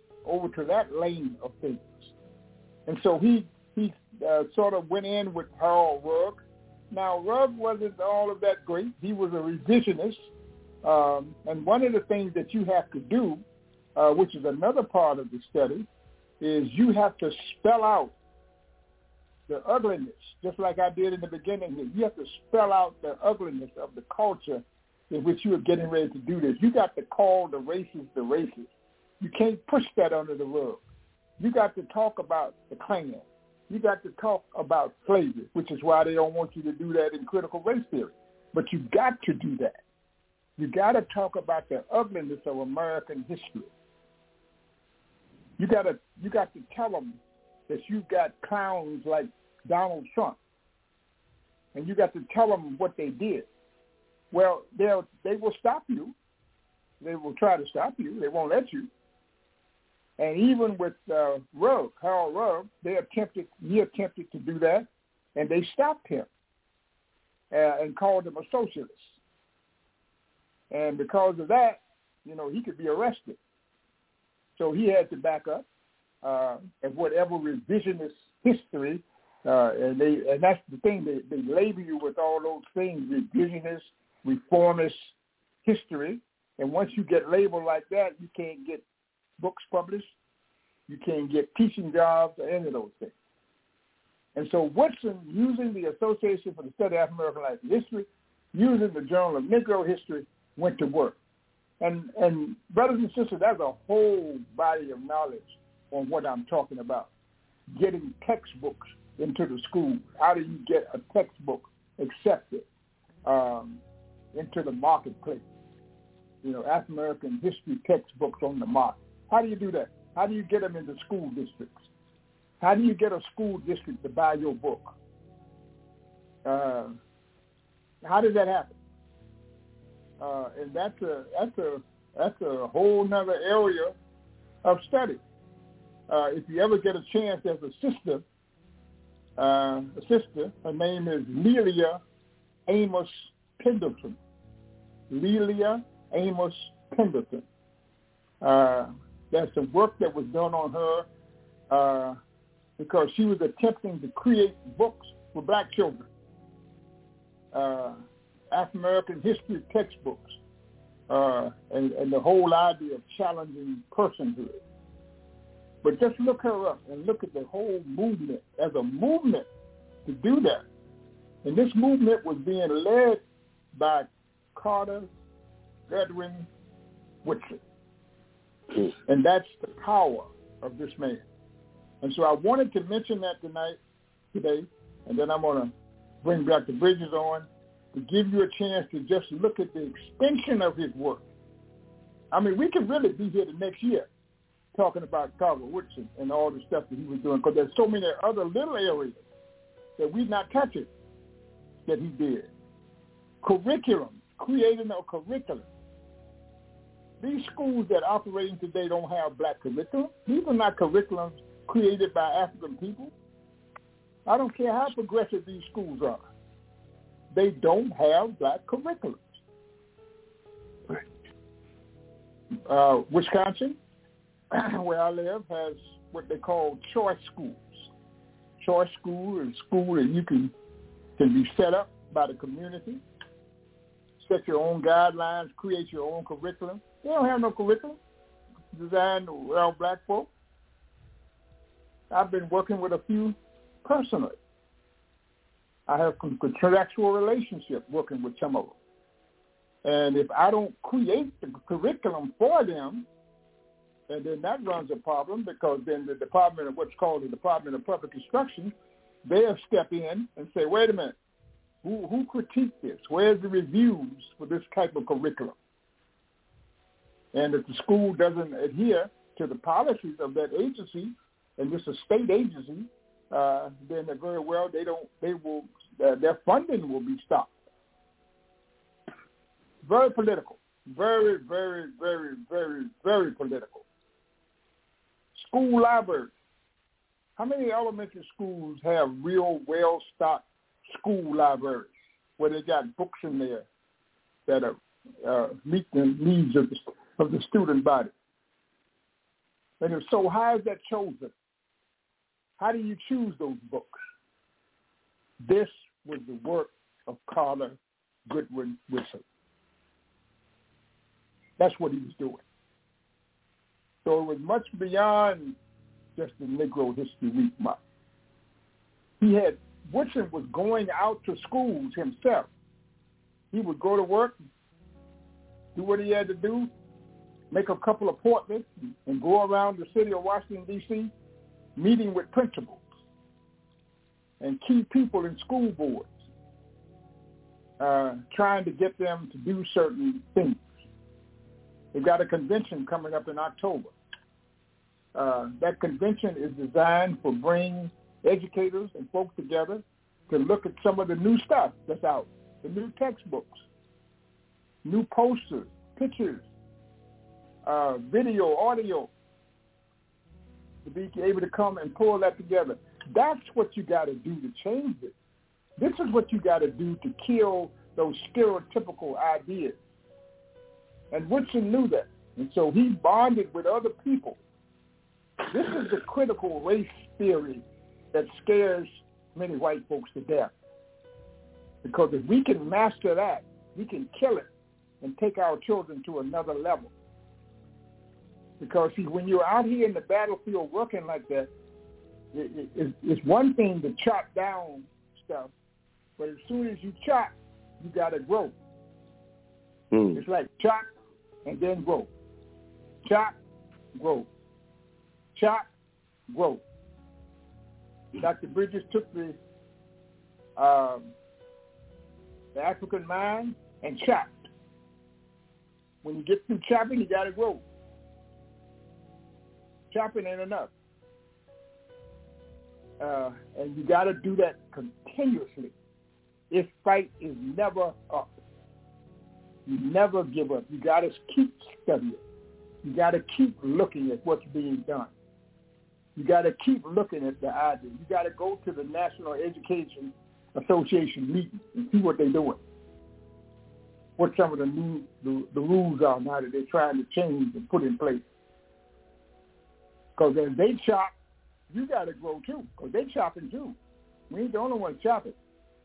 lane of things. And so he sort of went in with Harold Rugg. Now, Rugg wasn't all of that great. He was a revisionist. And one of the things that you have to do, which is another part of the study, is you have to spell out the ugliness, just like I did in the beginning here. You have to spell out the ugliness of the culture in which you are getting ready to do this. You got to call the races the races. You can't push that under the rug. You got to talk about the Klan. You got to talk about slavery, which is why they don't want you to do that in critical race theory. But you got to do that. You got to talk about the ugliness of American history. You got to tell them that you've got clowns like Donald Trump, and you got to tell them what they did. Well, they will stop you. They will try to stop you. They won't let you. And even with Rugg, Harold Rugg, he attempted to do that, and they stopped him and called him a socialist. And because of that, he could be arrested. So he had to back up and whatever revisionist history, and that's the thing, they label you with all those things, revisionist, reformist history. And once you get labeled like that, you can't get books published, you can't get teaching jobs or any of those things. And so Woodson, using the Association for the Study of African American Life and History, using the Journal of Negro History, went to work. And brothers and sisters, that's a whole body of knowledge on what I'm talking about. Getting textbooks into the schools. How do you get a textbook accepted into the marketplace? African American history textbooks on the market. How do you do that? How do you get them into school districts? How do you get a school district to buy your book? How does that happen? and that's a whole nother area of study. If you ever get a chance, there's a sister. Her name is Lelia Amos Pendleton. Lelia Amos Pendleton. There's some work that was done on her because she was attempting to create books for black children, African-American history textbooks, and the whole idea of challenging personhood. But just look her up and look at the whole movement as a movement to do that. And this movement was being led by Carter Goodwin Woodson. And that's the power of this man. And so I wanted to mention that today, and then I'm going to bring Dr. Bridges on to give you a chance to just look at the extension of his work. I mean, we could really be here the next year talking about Carter Woodson and all the stuff that he was doing, because there's so many other little areas that we're not touching that he did. Curriculum, creating a curriculum. These schools that are operating today don't have black curriculum. These are not curriculums created by African people. I don't care how progressive these schools are. They don't have black curriculums. Wisconsin, where I live, has what they call choice schools. Choice school is a school that you can be set up by the community, set your own guidelines, create your own curriculum. They don't have no curriculum designed around black folk. I've been working with a few personally. I have a contractual relationship working with some of them. And if I don't create the curriculum for them, and then that runs a problem, because then the Department of what's called the Department of Public Instruction, they'll step in and say, wait a minute, who critiqued this? Where's the reviews for this type of curriculum? And if the school doesn't adhere to the policies of that agency, and this is a state agency, then very well their funding will be stopped. Very political. Very, very, very, very, very political. School libraries. How many elementary schools have real well-stocked school libraries where they got books in there that meet the needs of the student body? And if so, how is that chosen? How do you choose those books? This was the work of Carter Goodwin Woodson. That's what he was doing. So it was much beyond just the Negro History Week month. Woodson was going out to schools himself. He would go to work, do what he had to do, make a couple of appointments, and go around the city of Washington, D.C., meeting with principals and key people in school boards, trying to get them to do certain things. They've got a convention coming up in October. That convention is designed for bringing educators and folks together to look at some of the new stuff that's out, the new textbooks, new posters, pictures, video, audio, to be able to come and pull that together. That's what you got to do to change it. This is what you got to do to kill those stereotypical ideas. And Woodson knew that. And so he bonded with other people. This is the critical race theory that scares many white folks to death. Because if we can master that, we can kill it and take our children to another level. Because, see, when you're out here in the battlefield working like that, it's one thing to chop down stuff, but as soon as you chop, you got to grow. It's like chop and then grow. Chop, grow. Chop, grow. Dr. Bridges took the African mind and chopped. When you get through chopping, you got to grow. Chopping ain't enough. And you got to do that continuously. This fight is never up. You never give up. You got to keep studying. You got to keep looking at what's being done. You got to keep looking at the idea. You got to go to the National Education Association meeting and see what they're doing. What some of the rules are now that they're trying to change and put in place. Because as they chop, you got to grow too. Because they're chopping too. We ain't the only one chopping.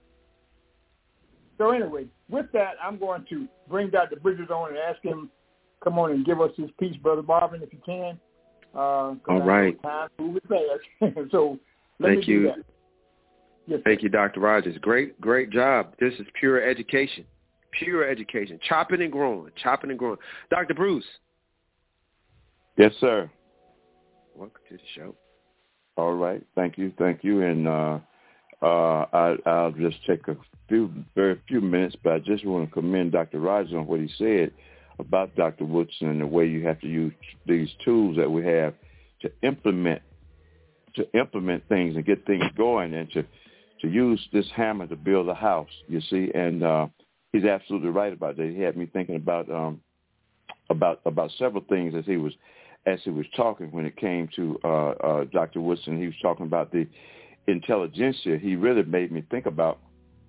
So anyway, with that, I'm going to bring Dr. Bridges on and ask him come on and give us his piece, Brother Marvin, if you can. All right. Time moving fast. So thank you. Do that. Yes, thank you, Dr. Rogers. Great job. This is pure education. Pure education. Chopping and growing. Dr. Bruce. Yes, sir. Welcome to the show. All right. Thank you. And I'll just take very few minutes, but I just want to commend Dr. Rogers on what he said about Dr. Woodson and the way you have to use these tools that we have to implement things and get things going, and to use this hammer to build a house, you see. And he's absolutely right about that. He had me thinking about several things as he was talking when it came to Dr. Woodson. He was talking about the intelligentsia. He really made me think about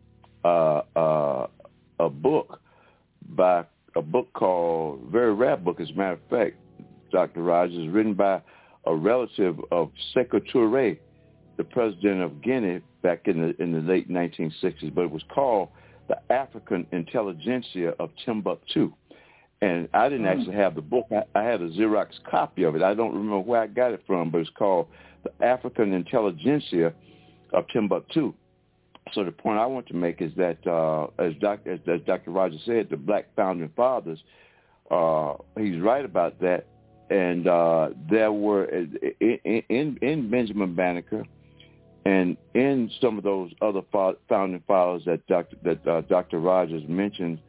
a book called, very rare book, as a matter of fact, Dr. Rogers, written by a relative of Sekou Touré, the president of Guinea back in the late 1960s. But it was called The African Intelligentsia of Timbuktu. And I didn't actually have the book. I had a Xerox copy of it. I don't remember where I got it from, but it's called The African Intelligentsia of Timbuktu. So the point I want to make is that, as Dr. Rogers said, the Black Founding Fathers, he's right about that. And there were, in Benjamin Banneker and in some of those other founding fathers that Dr. Rogers mentioned,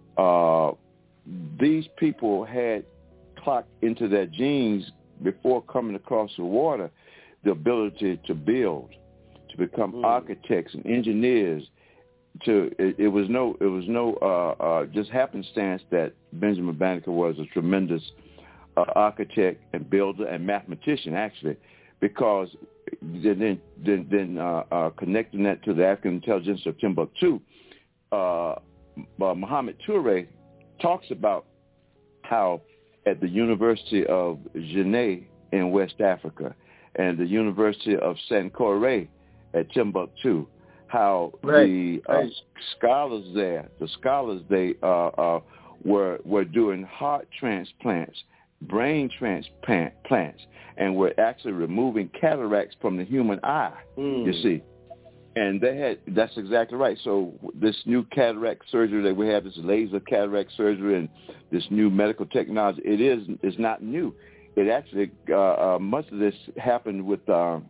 these people had clocked into their genes before coming across the water the ability to build, to become architects and engineers. It was no just happenstance that Benjamin Banneker was a tremendous architect and builder and mathematician, actually, because then connecting that to the African intelligence of Timbuktu, Mohamed Touré talks about how at the University of Genet in West Africa and the University of Sankore at Timbuktu, how the scholars there, they were doing heart transplants, brain transplants, and were actually removing cataracts from the human eye, you see. And that's exactly right. So this new cataract surgery that we have, this laser cataract surgery and this new medical technology, is not new. It actually, much of this happened with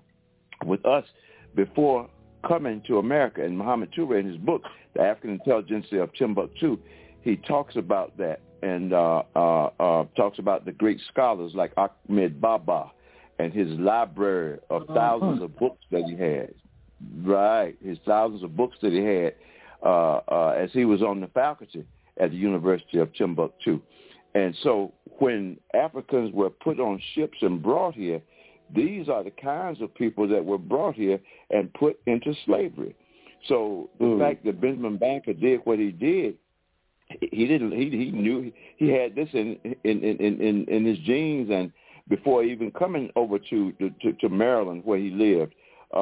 us before coming to America. And Mohamed Touré, in his book, The African Intelligentsia of Timbuktu, he talks about that and talks about the great scholars like Ahmed Baba and his library of thousands of books that he had. Right, his thousands of books that he had as he was on the faculty at the University of Timbuktu. And so when Africans were put on ships and brought here, these are the kinds of people that were brought here and put into slavery. So the fact that Benjamin Banneker did what he did, he knew he had this in his genes, and before even coming over to Maryland where he lived,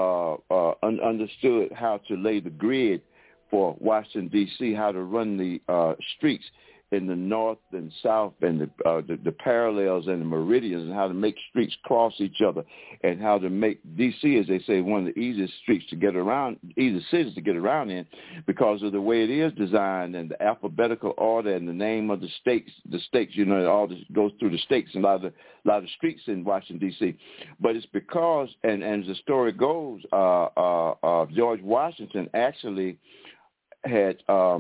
understood how to lay the grid for Washington, D.C., how to run the streets in the north and south and the parallels and the meridians, and how to make streets cross each other, and how to make D.C., as they say, one of the easiest streets to get around, easiest cities to get around in, because of the way it is designed and the alphabetical order and the name of the states, all this goes through the states and a lot of streets in Washington, D.C. But it's because, and as the story goes, George Washington actually had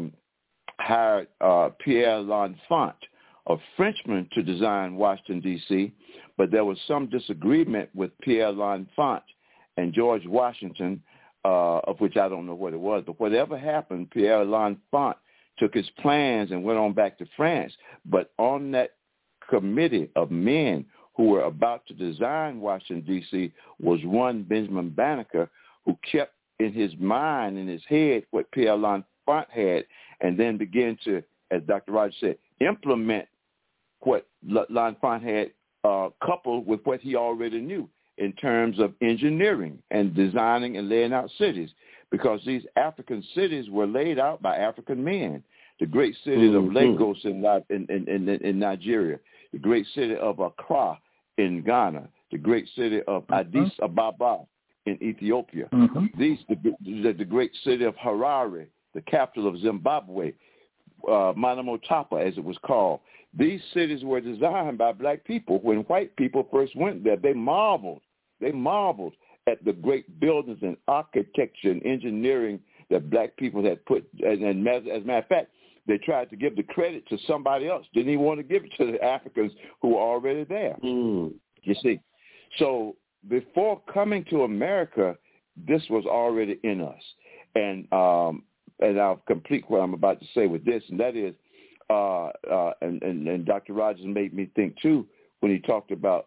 hired Pierre L'Enfant, a Frenchman, to design Washington, D.C., but there was some disagreement with Pierre L'Enfant and George Washington, of which I don't know what it was, but whatever happened, Pierre L'Enfant took his plans and went on back to France. But on that committee of men who were about to design Washington, D.C., was one Benjamin Banneker, who kept in his mind, in his head, what Pierre L'Enfant had, and then began to, as Dr. Rogers said, implement what L'Enfant had coupled with what he already knew in terms of engineering and designing and laying out cities, because these African cities were laid out by African men. The great city of Lagos in Nigeria, the great city of Accra in Ghana, the great city of Addis Ababa in Ethiopia, the great city of Harare, the capital of Zimbabwe, Monomotapa, as it was called. These cities were designed by black people. When white people first went there, they marveled. They marveled at the great buildings and architecture and engineering that black people had put. And as a matter of fact, they tried to give the credit to somebody else. Didn't even want to give it to the Africans who were already there. You see. So before coming to America, this was already in us. And I'll complete what I'm about to say with this, and that is, and Dr. Rogers made me think too when he talked about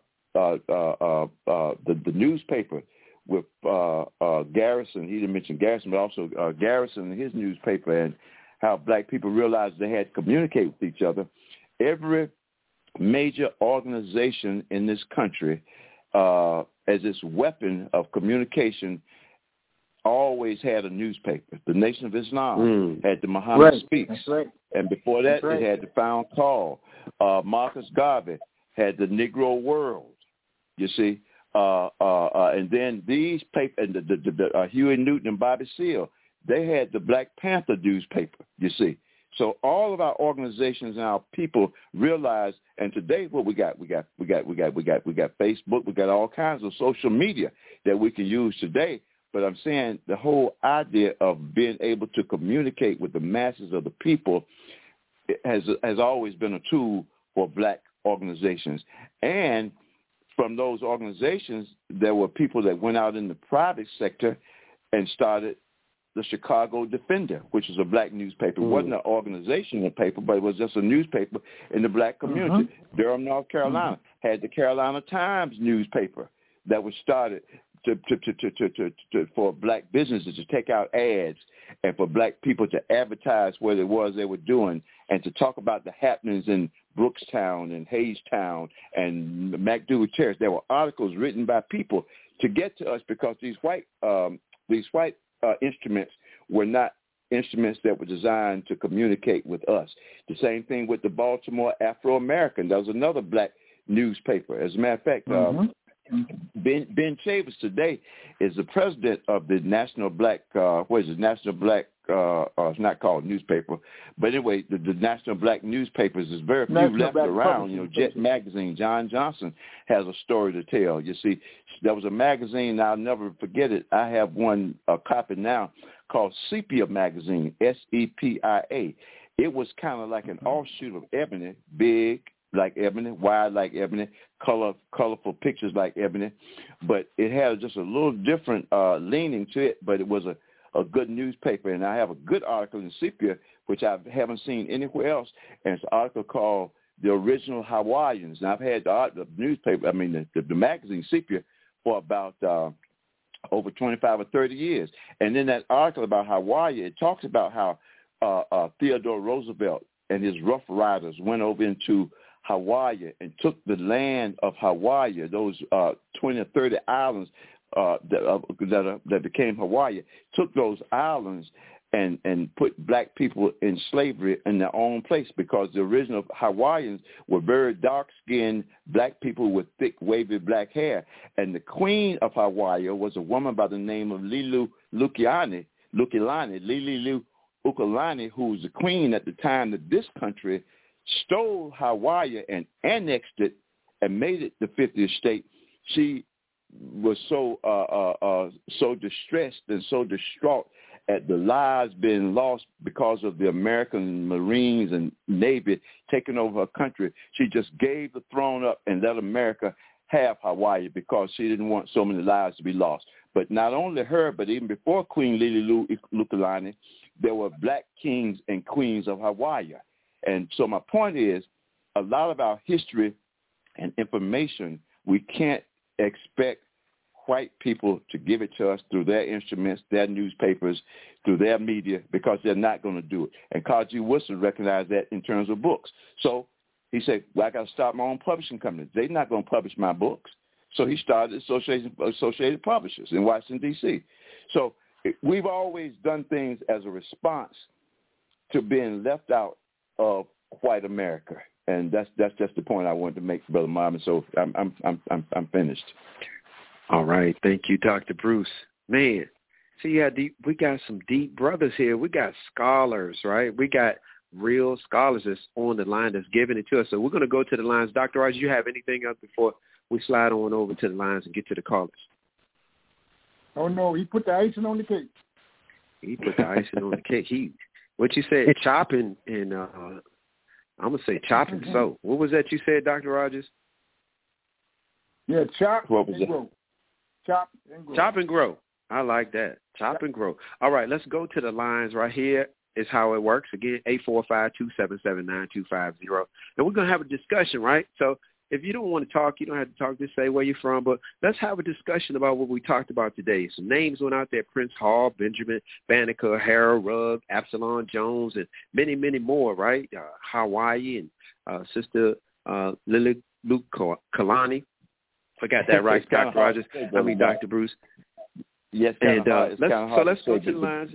the newspaper with Garrison. He didn't mention Garrison, but also Garrison and his newspaper, and how black people realized they had to communicate with each other. Every major organization in this country, as its weapon of communication, always had a newspaper. The Nation of Islam had the Muhammad Speaks. And before that, it had the Found Call. Marcus Garvey had the Negro World, you see. And then these papers, and the Huey Newton and Bobby Seale, they had the Black Panther newspaper, you see. So all of our organizations and our people realized, and today what we got Facebook, we got all kinds of social media that we can use today. But I'm saying the whole idea of being able to communicate with the masses of the people has always been a tool for black organizations. And from those organizations, there were people that went out in the private sector and started the Chicago Defender, which is a black newspaper. It wasn't an organizational paper, but it was just a newspaper in the black community. Durham, North Carolina had the Carolina Times newspaper that was started for black businesses to take out ads and for black people to advertise what it was they were doing and to talk about the happenings in Brookstown and Haystown and MacDougal Terrace. There were articles written by people to get to us because these white instruments were not instruments that were designed to communicate with us. The same thing with the Baltimore Afro-American. That was another black newspaper. As a matter of fact, Ben Chavis today is the president of the National Black, National Black, it's not called newspaper, but anyway, the National Black Newspapers is very few left around. You know, Jet Magazine, John Johnson has a story to tell. You see, there was a magazine, I'll never forget it. I have one, a copy now, called Sepia Magazine, SEPIA. It was kind of like an offshoot of Ebony, big like ebony, wide like ebony, colorful pictures like ebony, but it had just a little different leaning to it, but it was a good newspaper. And I have a good article in Sepia, which I haven't seen anywhere else, and it's an article called The Original Hawaiians. And I've had the newspaper, the magazine Sepia for about over 25 or 30 years. And in that article about Hawaii, it talks about how Theodore Roosevelt and his Rough Riders went over into Hawaii and took the land of Hawaii, those 20 or 30 islands that became Hawaii, took those islands and put black people in slavery in their own place, because the original Hawaiians were very dark-skinned black people with thick, wavy black hair. And the queen of Hawaii was a woman by the name of Liliu Ukulani, who was the queen at the time that this country stole Hawaii and annexed it and made it the 50th state. She was so distressed and so distraught at the lives being lost because of the American Marines and Navy taking over her country. She just gave the throne up and let America have Hawaii because she didn't want so many lives to be lost. But not only her, but even before Queen Liliu Ukulani, there were black kings and queens of Hawaii. And so my point is, a lot of our history and information, we can't expect white people to give it to us through their instruments, their newspapers, through their media, because they're not going to do it. And Carl G. Woodson recognized that in terms of books. So he said, well, I got to start my own publishing company. They're not going to publish my books. So he started Associated Publishers in Washington, D.C. So we've always done things as a response to being left out of white America. And that's just the point I wanted to make, Brother Marvin. So I'm finished. All right. Thank you, Dr. Bruce. Man, see, we got some deep brothers here. We got scholars, right? We got real scholars that's on the line that's giving it to us. So we're going to go to the lines. Dr. Rogers, you have anything else before we slide on over to the lines and get to the callers? Oh, no, he put the icing on the cake. He put the icing on the cake. What you said, chopping and I'm going to say chopping so. What was that you said, Dr. Rogers? Yeah, chop and grow. Chop and grow. Chop and grow. I like that. Chop and grow. All right, let's go to the lines right here. Is how it works. Again, 845-277-9250. And we're going to have a discussion, right? So if you don't want to talk, you don't have to talk. Just say where you're from. But let's have a discussion about what we talked about today. Some names went out there: Prince Hall, Benjamin Banneker, Harold Rugg, Absalom Jones, and many, many more, right? Hawaii and Sister Lily Luke Kalani. Forgot that right, Dr. Rogers. Dr. Bruce. Yes, and let's go to the lines.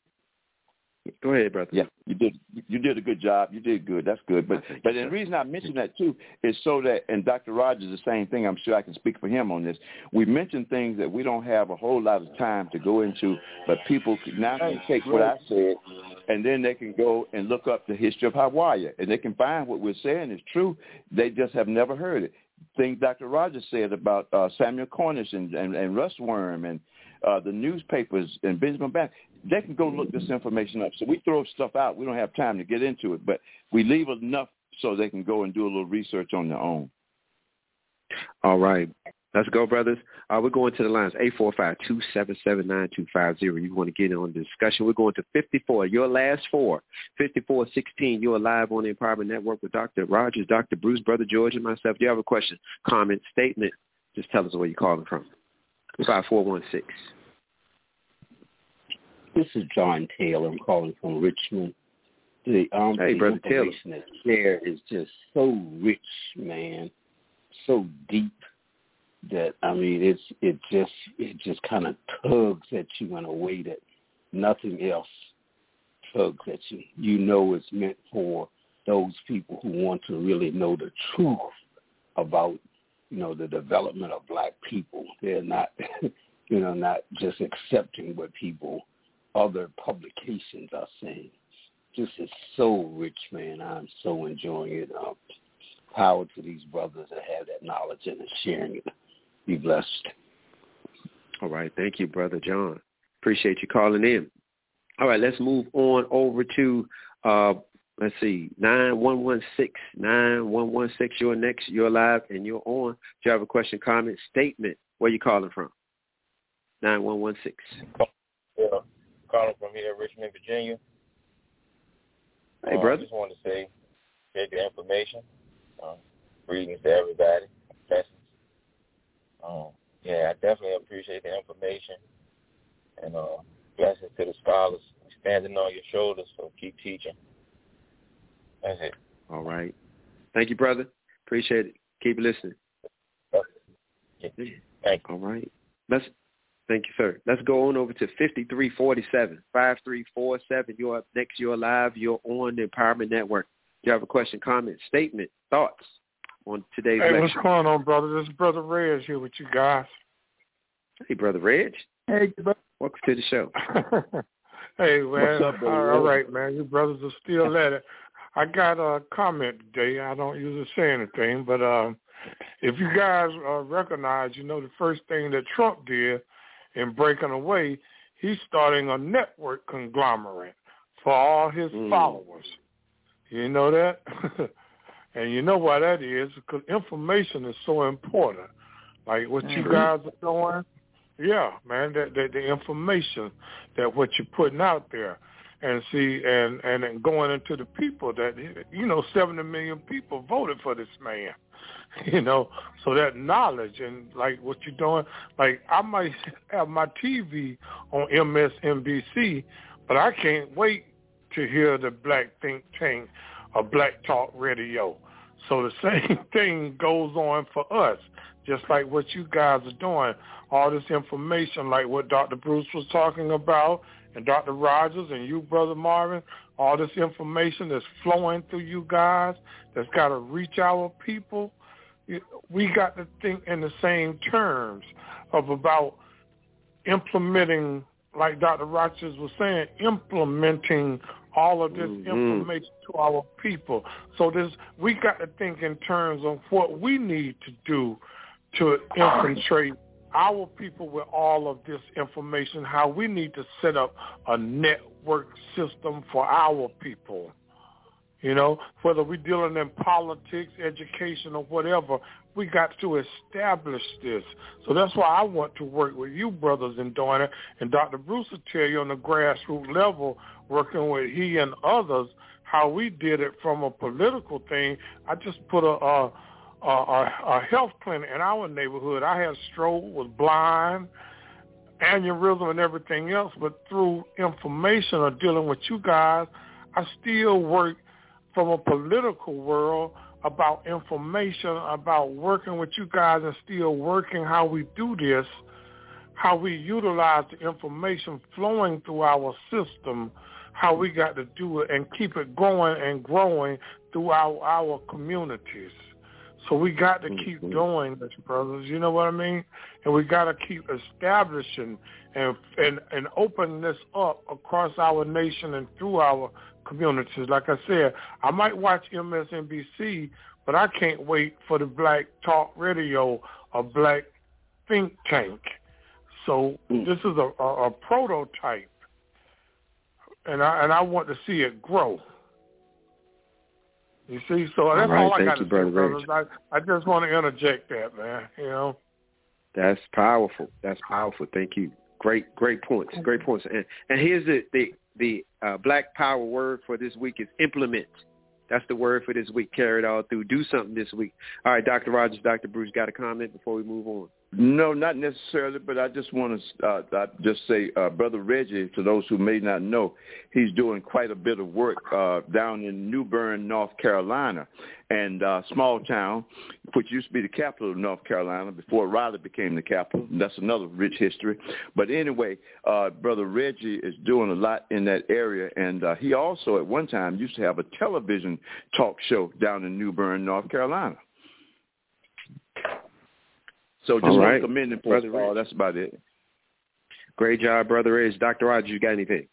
Go ahead, brother. Yeah, you did a good job. You did good. That's good. But the reason I mention that too is so that, and Dr. Rogers, the same thing. I'm sure I can speak for him on this. We mention things that we don't have a whole lot of time to go into, but people now can take what I said, and then they can go and look up the history of Hawaii, and they can find what we're saying is true. They just have never heard it. Things Dr. Rogers said about Samuel Cornish and Russ Worm and the newspapers and Benjamin Banneker, they can go look this information up. So we throw stuff out. We don't have time to get into it, but we leave enough so they can go and do a little research on their own. All right. Let's go, brothers. We're going to the lines, 845-277-9250. You want to get in on the discussion. We're going to 54, your last four. 5416, you're live on the Empowerment Network with Dr. Rogers, Dr. Bruce, Brother George, and myself. Do you have a question, comment, statement? Just tell us where you're calling from. 5416. This is John Taylor. I'm calling from Richmond. Hey, Brother Taylor. The information that's there is just so rich, man, so deep that, I mean, it just kind of tugs at you in a way that nothing else tugs at you. You know it's meant for those people who want to really know the truth about, the development of black people. They're not, not just accepting what other publications are saying. This is so rich, man. I'm so enjoying it. Power to these brothers that have that knowledge and are sharing it. Be blessed. All right. Thank you, Brother John. Appreciate you calling in. All right. Let's move on over to, let's see, 9116. 9116, you're next. You're live and you're on. Do you have a question, comment, statement? Where you calling from? 9116. Yeah, calling from here, Richmond, Virginia. Hey, brother. I just wanted to say, take the information. Greetings to everybody. Blessings. I definitely appreciate the information. And blessings to the scholars standing on your shoulders, so keep teaching. That's it. All right. Thank you, brother. Appreciate it. Keep listening. Yeah. Thank you. All right. Thank you, sir. Let's go on over to 5347. 5347. You're up next. You're live. You're on the Empowerment Network. Do you have a question, comment, statement, thoughts on today's lecture? Hey, what's going on, brother? This is Brother Reg here with you guys. Hey, Brother Reg. Hey, brother. Welcome to the show. Hey, man. What's up, brother? All right, man. You brothers are still at it. I got a comment today. I don't usually say anything, but if you guys recognize, the first thing that Trump did in breaking away, he's starting a network conglomerate for all his followers. You know that? And you know why that is? Because information is so important. Like what you guys are doing. Yeah, man, the information that what you're putting out there. and see, and going into the people that, 70 million people voted for this man, so that knowledge and like what you're doing, like I might have my TV on MSNBC, but I can't wait to hear the Black Think Tank or Black Talk Radio. So the same thing goes on for us, just like what you guys are doing. All this information, like what Dr. Bruce was talking about, and Dr. Rogers and you, Brother Marvin, all this information that's flowing through you guys that's got to reach our people. We got to think in the same terms of about implementing, like Dr. Rogers was saying, implementing all of this information to our people. So we got to think in terms of what we need to do to infiltrate our people with all of this information, how we need to set up a network system for our people. Whether we're dealing in politics, education, or whatever, we got to establish this. So that's why I want to work with you brothers in doing it. And Dr. Bruce will tell you on the grassroots level, working with he and others, how we did it from a political thing. I just put a health clinic in our neighborhood. I had stroke, was blind, aneurysm, and everything else. But through information or dealing with you guys, I still work from a political world about information, about working with you guys and still working how we do this, how we utilize the information flowing through our system, how we got to do it and keep it going and growing throughout our communities. So we got to keep doing this, brothers. You know what I mean? And we got to keep establishing and opening this up across our nation and through our communities. Like I said, I might watch MSNBC, but I can't wait for the Black Talk Radio or Black Think Tank. So this is a prototype, and I want to see it grow. You see, so that's all I got to say, brothers. I just want to interject that, man. That's powerful. That's powerful. Thank you. Great points. Great points. And here's the Black Power word for this week is implement. That's the word for this week. Carry it all through. Do something this week. All right, Dr. Rogers, Dr. Bruce, got a comment before we move on? No, not necessarily, but I just want to just say, Brother Reggie, to those who may not know, he's doing quite a bit of work down in New Bern, North Carolina, and small town, which used to be the capital of North Carolina before Raleigh became the capital. That's another rich history. But anyway, Brother Reggie is doing a lot in that area, and he also at one time used to have a television talk show down in New Bern, North Carolina. So just want to commend him for all. That's about it. Great job, Brother Edge. Dr. Rogers, you got anything?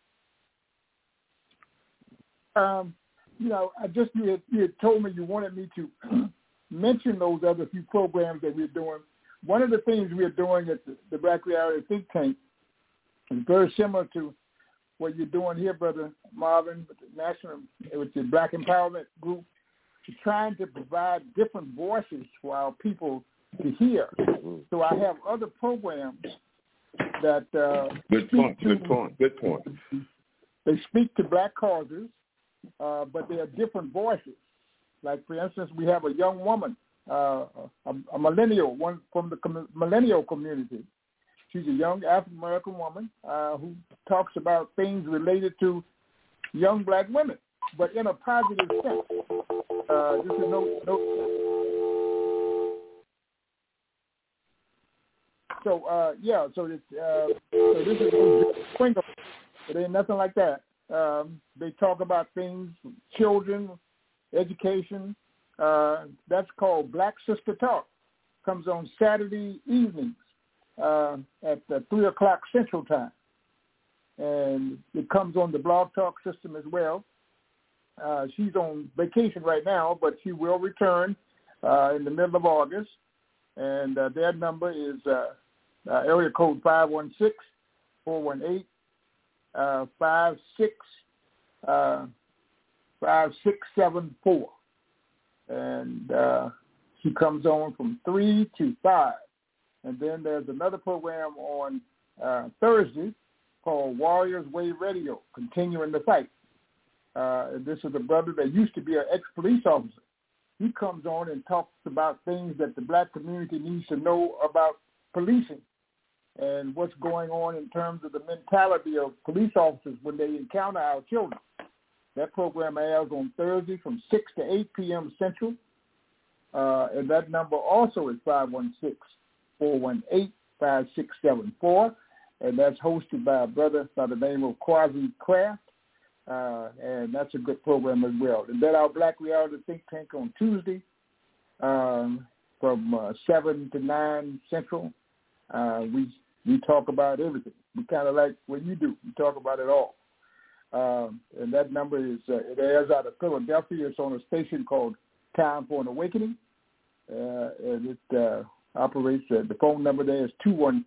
I just you had told me you wanted me to mention those other few programs that we're doing. One of the things we're doing at the Black Reality Think Tank is very similar to what you're doing here, Brother Marvin, with the Black Empowerment Group. You're trying to provide different voices for our people to hear. So I have other programs that Good point. They speak to black causes, but they are different voices. Like, for instance, we have a young woman, a millennial, one from the millennial community. She's a young African-American woman who talks about things related to young black women, but in a positive sense. This is So this is no sprinkle. It ain't nothing like that. They talk about things, children, education. That's called Black Sister Talk. Comes on Saturday evenings at 3 o'clock Central Time. And it comes on the Blog Talk system as well. She's on vacation right now, but she will return in the middle of August. And their number is area code 516-418-5674. And she comes on from 3 to 5. And then there's another program on Thursday called Warriors Way Radio, Continuing the Fight. And this is a brother that used to be an ex-police officer. He comes on and talks about things that the black community needs to know about policing and what's going on in terms of the mentality of police officers when they encounter our children. That program airs on Thursday from 6 to 8 p.m. Central. And that number also is 516-418-5674. And that's hosted by a brother by the name of Quasi Craft. And that's a good program as well. And then our Black Reality Think Tank on Tuesday from 7 to 9 Central. We talk about everything. We kind of like what you do. We talk about it all. And that number is, it airs out of Philadelphia. It's on a station called Time for an Awakening. And it operates, the phone number there is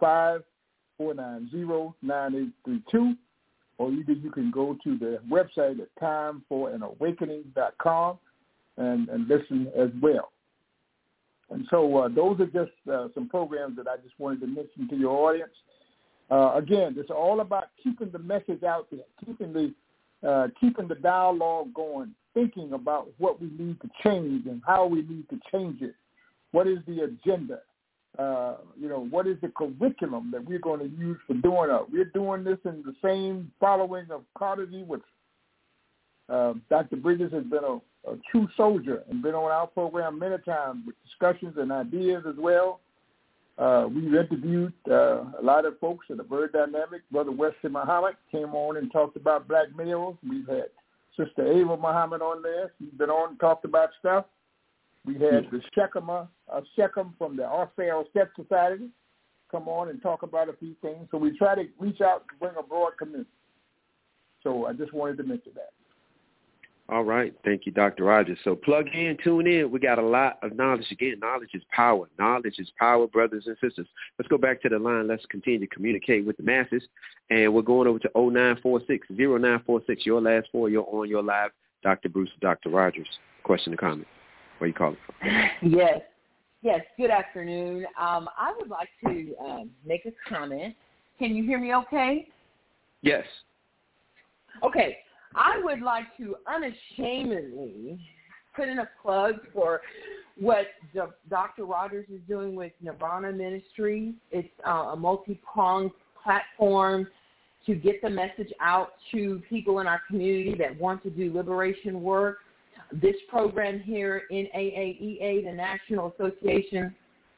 215-490-9832. Or either you can go to the website at timeforanawakening.com and listen as well. And so those are just some programs that I just wanted to mention to your audience. Again, it's all about keeping the message out there, keeping the dialogue going, thinking about what we need to change and how we need to change it. What is the agenda? What is the curriculum that we're going to use for doing it? We're doing this in the same following of Carnegie, which Dr. Bridges has been a true soldier and been on our program many times with discussions and ideas as well. We've interviewed a lot of folks at the Bird Dynamic. Brother Wesley Muhammad came on and talked about black males. We've had Sister Ava Muhammad on there. She's been on and talked about stuff. We had the Shechem from the Orfeo Step Society come on and talk about a few things. So we try to reach out and bring a broad community. So I just wanted to mention that. All right. Thank you, Dr. Rogers. So plug in, tune in. We got a lot of knowledge. Again, knowledge is power. Knowledge is power, brothers and sisters. Let's go back to the line. Let's continue to communicate with the masses. And we're going over to 0946-0946. Your last four, you're on your live. Dr. Bruce, Dr. Rogers. Question or comment? Where you calling from? Yes. Good afternoon. I would like to make a comment. Can you hear me okay? Yes. Okay. I would like to unashamedly put in a plug for what Dr. Rogers is doing with Nirvana Ministry. It's a multi-pronged platform to get the message out to people in our community that want to do liberation work. This program here, NAAEA, the National Association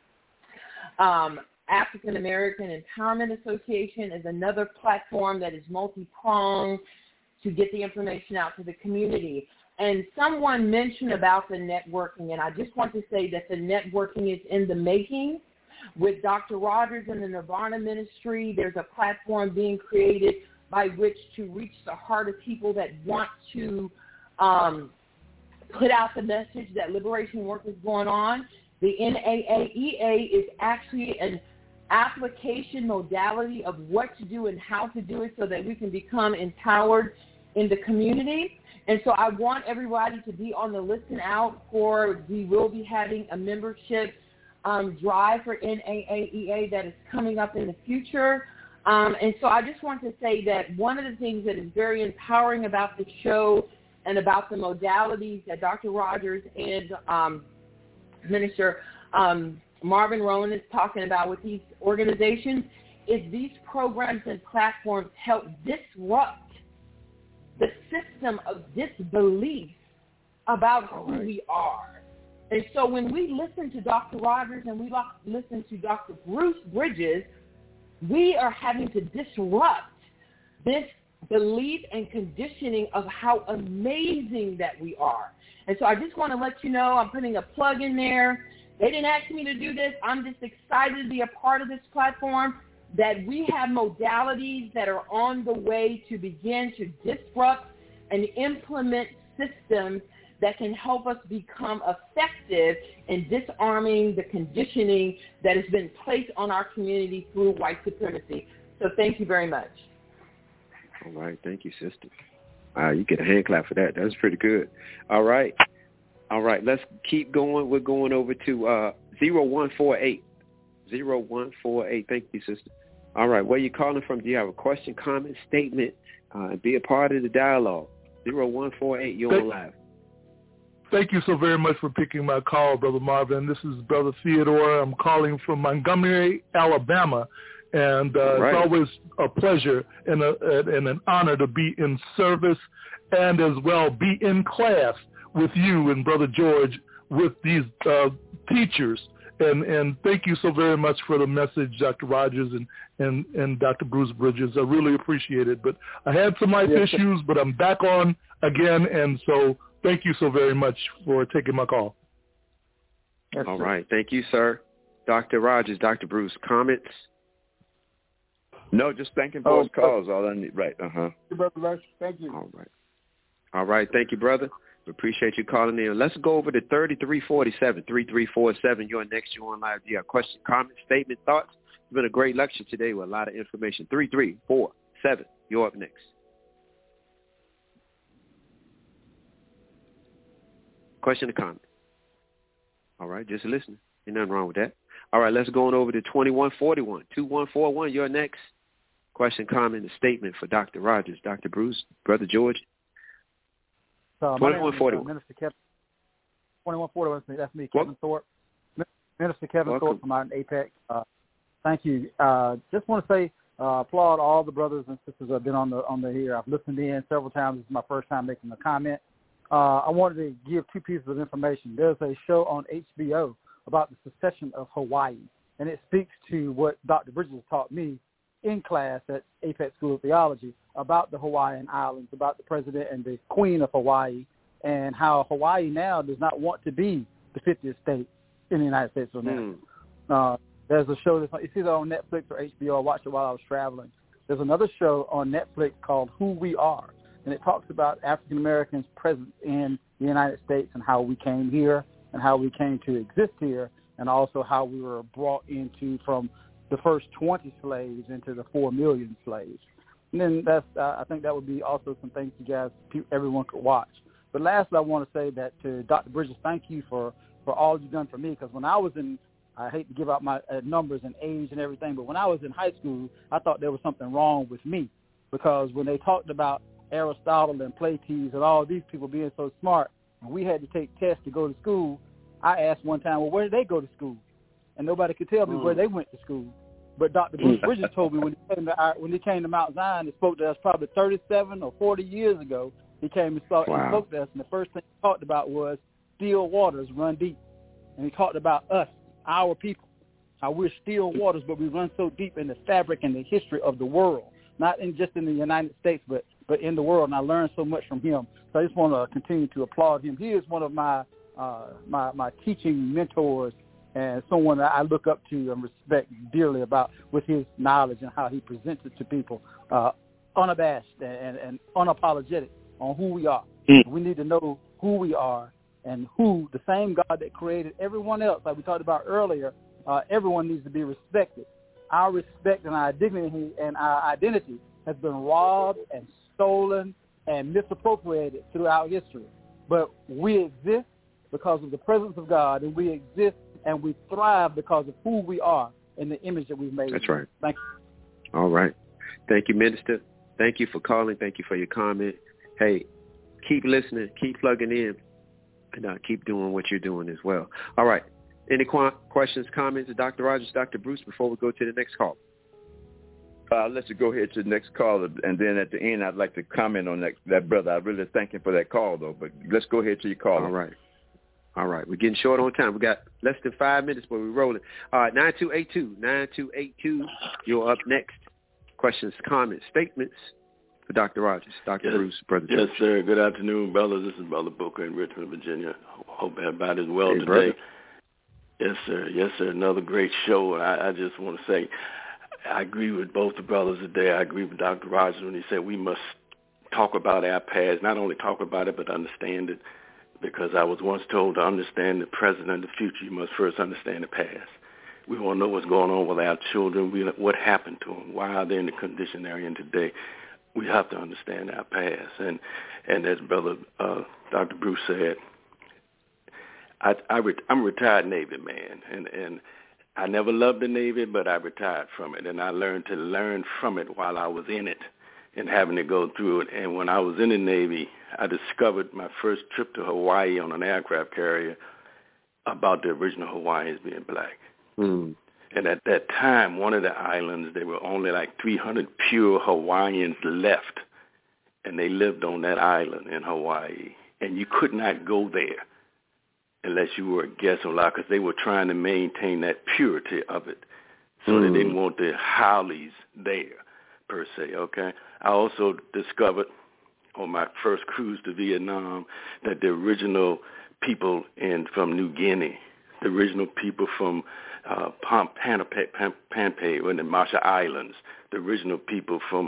African American Empowerment Association, is another platform that is multi-pronged to get the information out to the community. And someone mentioned about the networking, and I just want to say that the networking is in the making. With Dr. Rogers and the Nirvana Ministry, there's a platform being created by which to reach the heart of people that want to put out the message that liberation work is going on. The NAAEA is actually an application modality of what to do and how to do it so that we can become empowered in the community. And so I want everybody to be on the listen out for, we will be having a membership drive for NAAEA that is coming up in the future. And so I just want to say that one of the things that is very empowering about the show and about the modalities that Dr. Rogers and Minister Marvin Rowan is talking about with these organizations is these programs and platforms help disrupt the system of disbelief about who we are. And so when we listen to Dr. Rogers and we listen to Dr. Bruce Bridges, we are having to disrupt this belief and conditioning of how amazing that we are. And so I just want to let you know, I'm putting a plug in there. They didn't ask me to do this. I'm just excited to be a part of this platform, that we have modalities that are on the way to begin to disrupt and implement systems that can help us become effective in disarming the conditioning that has been placed on our community through white supremacy. So thank you very much. All right. Thank you, sister. You get a hand clap for that. That was pretty good. All right. Let's keep going. We're going over to 0148. 0148. Thank you, sister. All right. Where you calling from? Do you have a question, comment, statement? Be a part of the dialogue. 0148, you're on live. Thank you so very much for picking my call, Brother Marvin. This is Brother Theodore. I'm calling from Montgomery, Alabama. And It's always a pleasure and an honor to be in service and as well be in class with you and Brother George with these teachers. And thank you so very much for the message, Dr. Rogers and Dr. Bruce Bridges. I really appreciate it. But I had some life issues, but I'm back on again. And so thank you so very much for taking my call. All right. Thank you, sir. Dr. Rogers, Dr. Bruce, comments? No, just thanking for his calls. All I need. Right. Thank you. All right. All right. Thank you, brother. We appreciate you calling in. Let's go over to 3347, 3347. You're next. You're on live. Do you have questions, comments, statement, thoughts? It's been a great lecture today with a lot of information. 3347. You're up next. Question or comment? All right. Just listening. Ain't nothing wrong with that. All right. Let's go on over to 2141, 2141. You're next. Question, comment, and statement for Dr. Rogers, Dr. Bruce, Brother George. 2141. Minister Kevin. 2141. That's me, Kevin Thorpe. Minister Kevin Thorpe from out in Apex. Thank you. Just want to say, applaud all the brothers and sisters who have been on the here. I've listened in several times. This is my first time making a comment. I wanted to give two pieces of information. There's a show on HBO about the secession of Hawaii, and it speaks to what Dr. Bridges taught me in class at Apex School of Theology about the Hawaiian Islands, about the president and the queen of Hawaii, and how Hawaii now does not want to be the 50th state in the United States of America. There's a show it's either on Netflix or HBO. I watched it while I was traveling. There's another show on Netflix called Who We Are, and it talks about African Americans' presence in the United States and how we came here and how we came to exist here, and also how we were brought into from the first 20 slaves into the 4 million slaves. And then I think that would be also some things you guys, everyone could watch. But lastly, I want to say that to Dr. Bridges, thank you for all you've done for me, because when I was I hate to give out my numbers and age and everything, but when I was in high school, I thought there was something wrong with me, because when they talked about Aristotle and Plato and all these people being so smart, and we had to take tests to go to school, I asked one time, well, where did they go to school? And nobody could tell me where they went to school. But Dr. Bruce Bridges told me when he came to Mount Zion, he spoke to us probably 37 or 40 years ago. He came and spoke to us, and the first thing he talked about was still waters run deep. And he talked about us, our people, how we're still waters, but we run so deep in the fabric and the history of the world, not just in the United States, but in the world. And I learned so much from him. So I just want to continue to applaud him. He is one of my teaching mentors, and someone that I look up to and respect dearly with his knowledge and how he presents it to people, unabashed and unapologetic on who we are. We need to know who we are and who the same God that created everyone else, like we talked about earlier, everyone needs to be respected. Our respect and our dignity and our identity has been robbed and stolen and misappropriated throughout history. But we exist because of the presence of God, and we exist and we thrive because of who we are in the image that we've made. That's right. Thank you. All right. Thank you, Minister. Thank you for calling. Thank you for your comment. Hey, keep listening, keep plugging in, and keep doing what you're doing as well. All right. Any questions, comments, Dr. Rogers, Dr. Bruce, before we go to the next call? Let's go ahead to the next call, and then at the end, I'd like to comment on that brother. I really thank him for that call, though, but let's go ahead to your call. All right. All right. We're getting short on time. We got less than 5 minutes, but we're rolling. All right, 9282, you're up next. Questions, comments, statements for Dr. Rogers, Dr. Bruce, Brother George. Yes, sir. Good afternoon, brothers. This is Brother Booker in Richmond, Virginia. Hope everybody's well today. Brother. Yes, sir. Yes, sir. Another great show. And I just want to say I agree with both the brothers today. I agree with Dr. Rogers when he said we must talk about our past, not only talk about it, but understand it. Because I was once told to understand the present and the future, you must first understand the past. We want to know what's going on with our children, what happened to them, why are they in the condition they're in today. We have to understand our past. And as Brother Dr. Bruce said, I'm a retired Navy man, and I never loved the Navy, but I retired from it, and I learned to learn from it while I was in it and having to go through it. And when I was in the Navy, I discovered my first trip to Hawaii on an aircraft carrier about the original Hawaiians being black. Mm. And at that time, one of the islands, there were only like 300 pure Hawaiians left, and they lived on that island in Hawaii. And you could not go there unless you were a guest on lot, because they were trying to maintain that purity of it. So they didn't want the haoles there, per se, okay? I also discovered on my first cruise to Vietnam that the original people from New Guinea, the original people from Pohnpei in the Marshall Islands, the original people from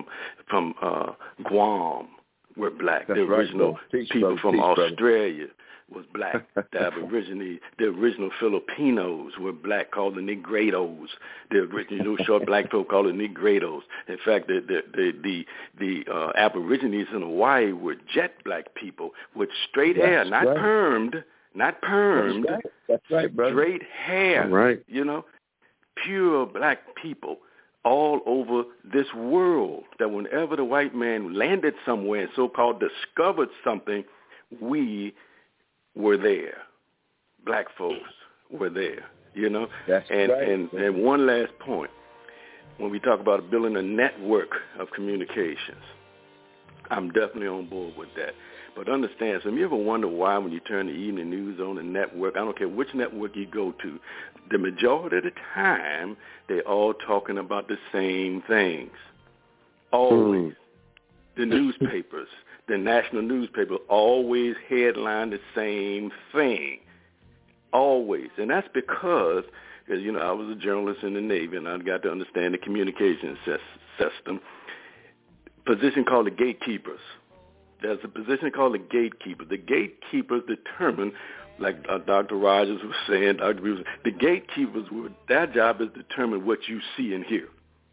Guam were black. That's the original people from Australia was black. The original Filipinos were black, called the Negritos. The original short black folk called the Negritos. In fact, the Aborigines in Hawaii were jet black people with straight hair, not permed. Not permed. That's right, brother. Straight hair. Right. You know, pure black people all over this world, that whenever the white man landed somewhere and so-called discovered something, we were there. Black folks were there, you know. And one last point. When we talk about building a network of communications, I'm definitely on board with that. But understand, so if you ever wonder why when you turn the evening news on the network, I don't care which network you go to, the majority of the time, they're all talking about the same things. Always. The newspapers, the national newspaper, always headline the same thing. Always. And that's because, you know, I was a journalist in the Navy, and I got to understand the communication system. Position called the gatekeepers. There's a position called the gatekeeper. The gatekeepers determine, like Dr. Rogers was saying, the gatekeepers, their job is to determine what you see and hear.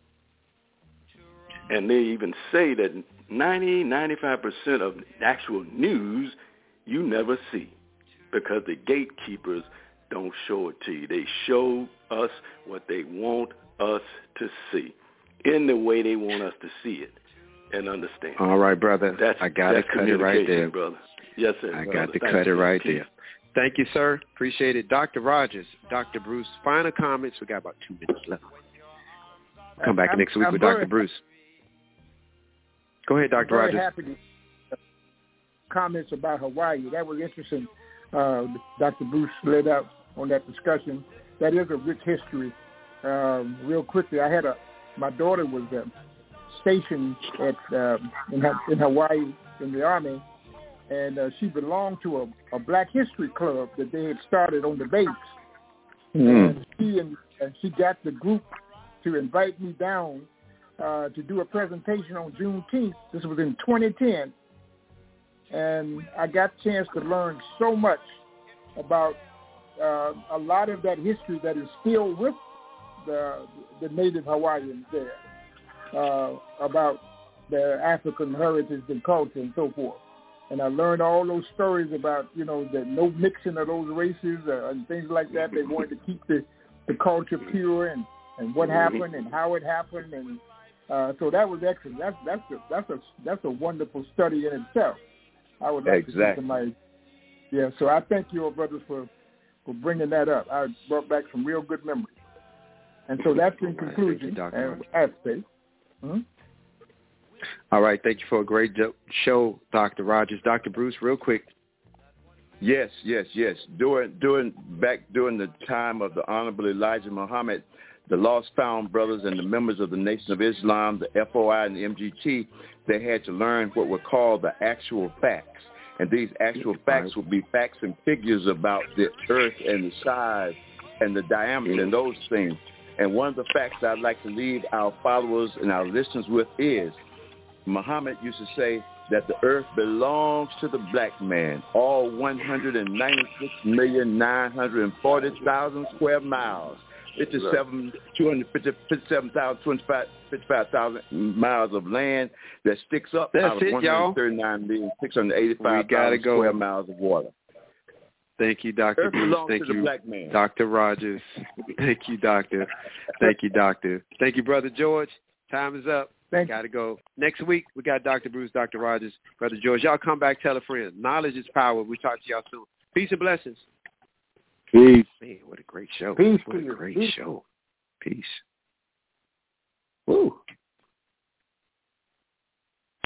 And they even say that 90-95% of actual news you never see, because the gatekeepers don't show it to you. They show us what they want us to see in the way they want us to see it and understand. All right, brother. I got to cut it right there. Brother. Yes, sir. I got to cut it right there. Thank you, sir. Appreciate it. Dr. Rogers, Dr. Bruce, final comments. We got about 2 minutes left. Come back next week with Dr. Bruce. Go ahead, Dr. Rogers. I'm very happy to comments about Hawaii. That was interesting. Dr. Bruce laid out on that discussion. That is a rich history. Real quickly, my daughter was stationed in Hawaii in the Army, and she belonged to a Black History Club that they had started on the base. And she got the group to invite me down to do a presentation on Juneteenth. This was in 2010. And I got a chance to learn so much about a lot of that history that is still with the native Hawaiians there, about their African heritage and culture and so forth. And I learned all those stories about, you know, the no mixing of those races and things like that. They wanted to keep the culture pure and what happened and how it happened. And so that was excellent. That's a wonderful study in itself. I would like to see somebody. Yeah, so I thank you all, brothers, for bringing that up. I brought back some real good memories. And so that's in conclusion. All right, thank you for a great show, Dr. Rogers. Dr. Bruce, real quick. Yes. During the time of the Honorable Elijah Muhammad, the Lost Found Brothers and the members of the Nation of Islam, the FOI and the MGT, they had to learn what were called the actual facts. And these actual facts would be facts and figures about the earth and the size and the diameter and those things. And one of the facts I'd like to leave our followers and our listeners with is Muhammad used to say that the earth belongs to the black man, all 196,940,000 square miles. 55,000 miles of land that sticks up out of 139,685,000 square miles of water. Thank you, Dr. Bruce. Thank you, Dr. Rogers. Thank you, Doctor. Thank you, Doctor. Thank you, Brother George. Time is up. Got to go. Next week, we got Dr. Bruce, Dr. Rogers, Brother George. Y'all come back, tell a friend. Knowledge is power. We talk to y'all soon. Peace and blessings. Peace. Man, what a great show. Peace. What a great show. Peace.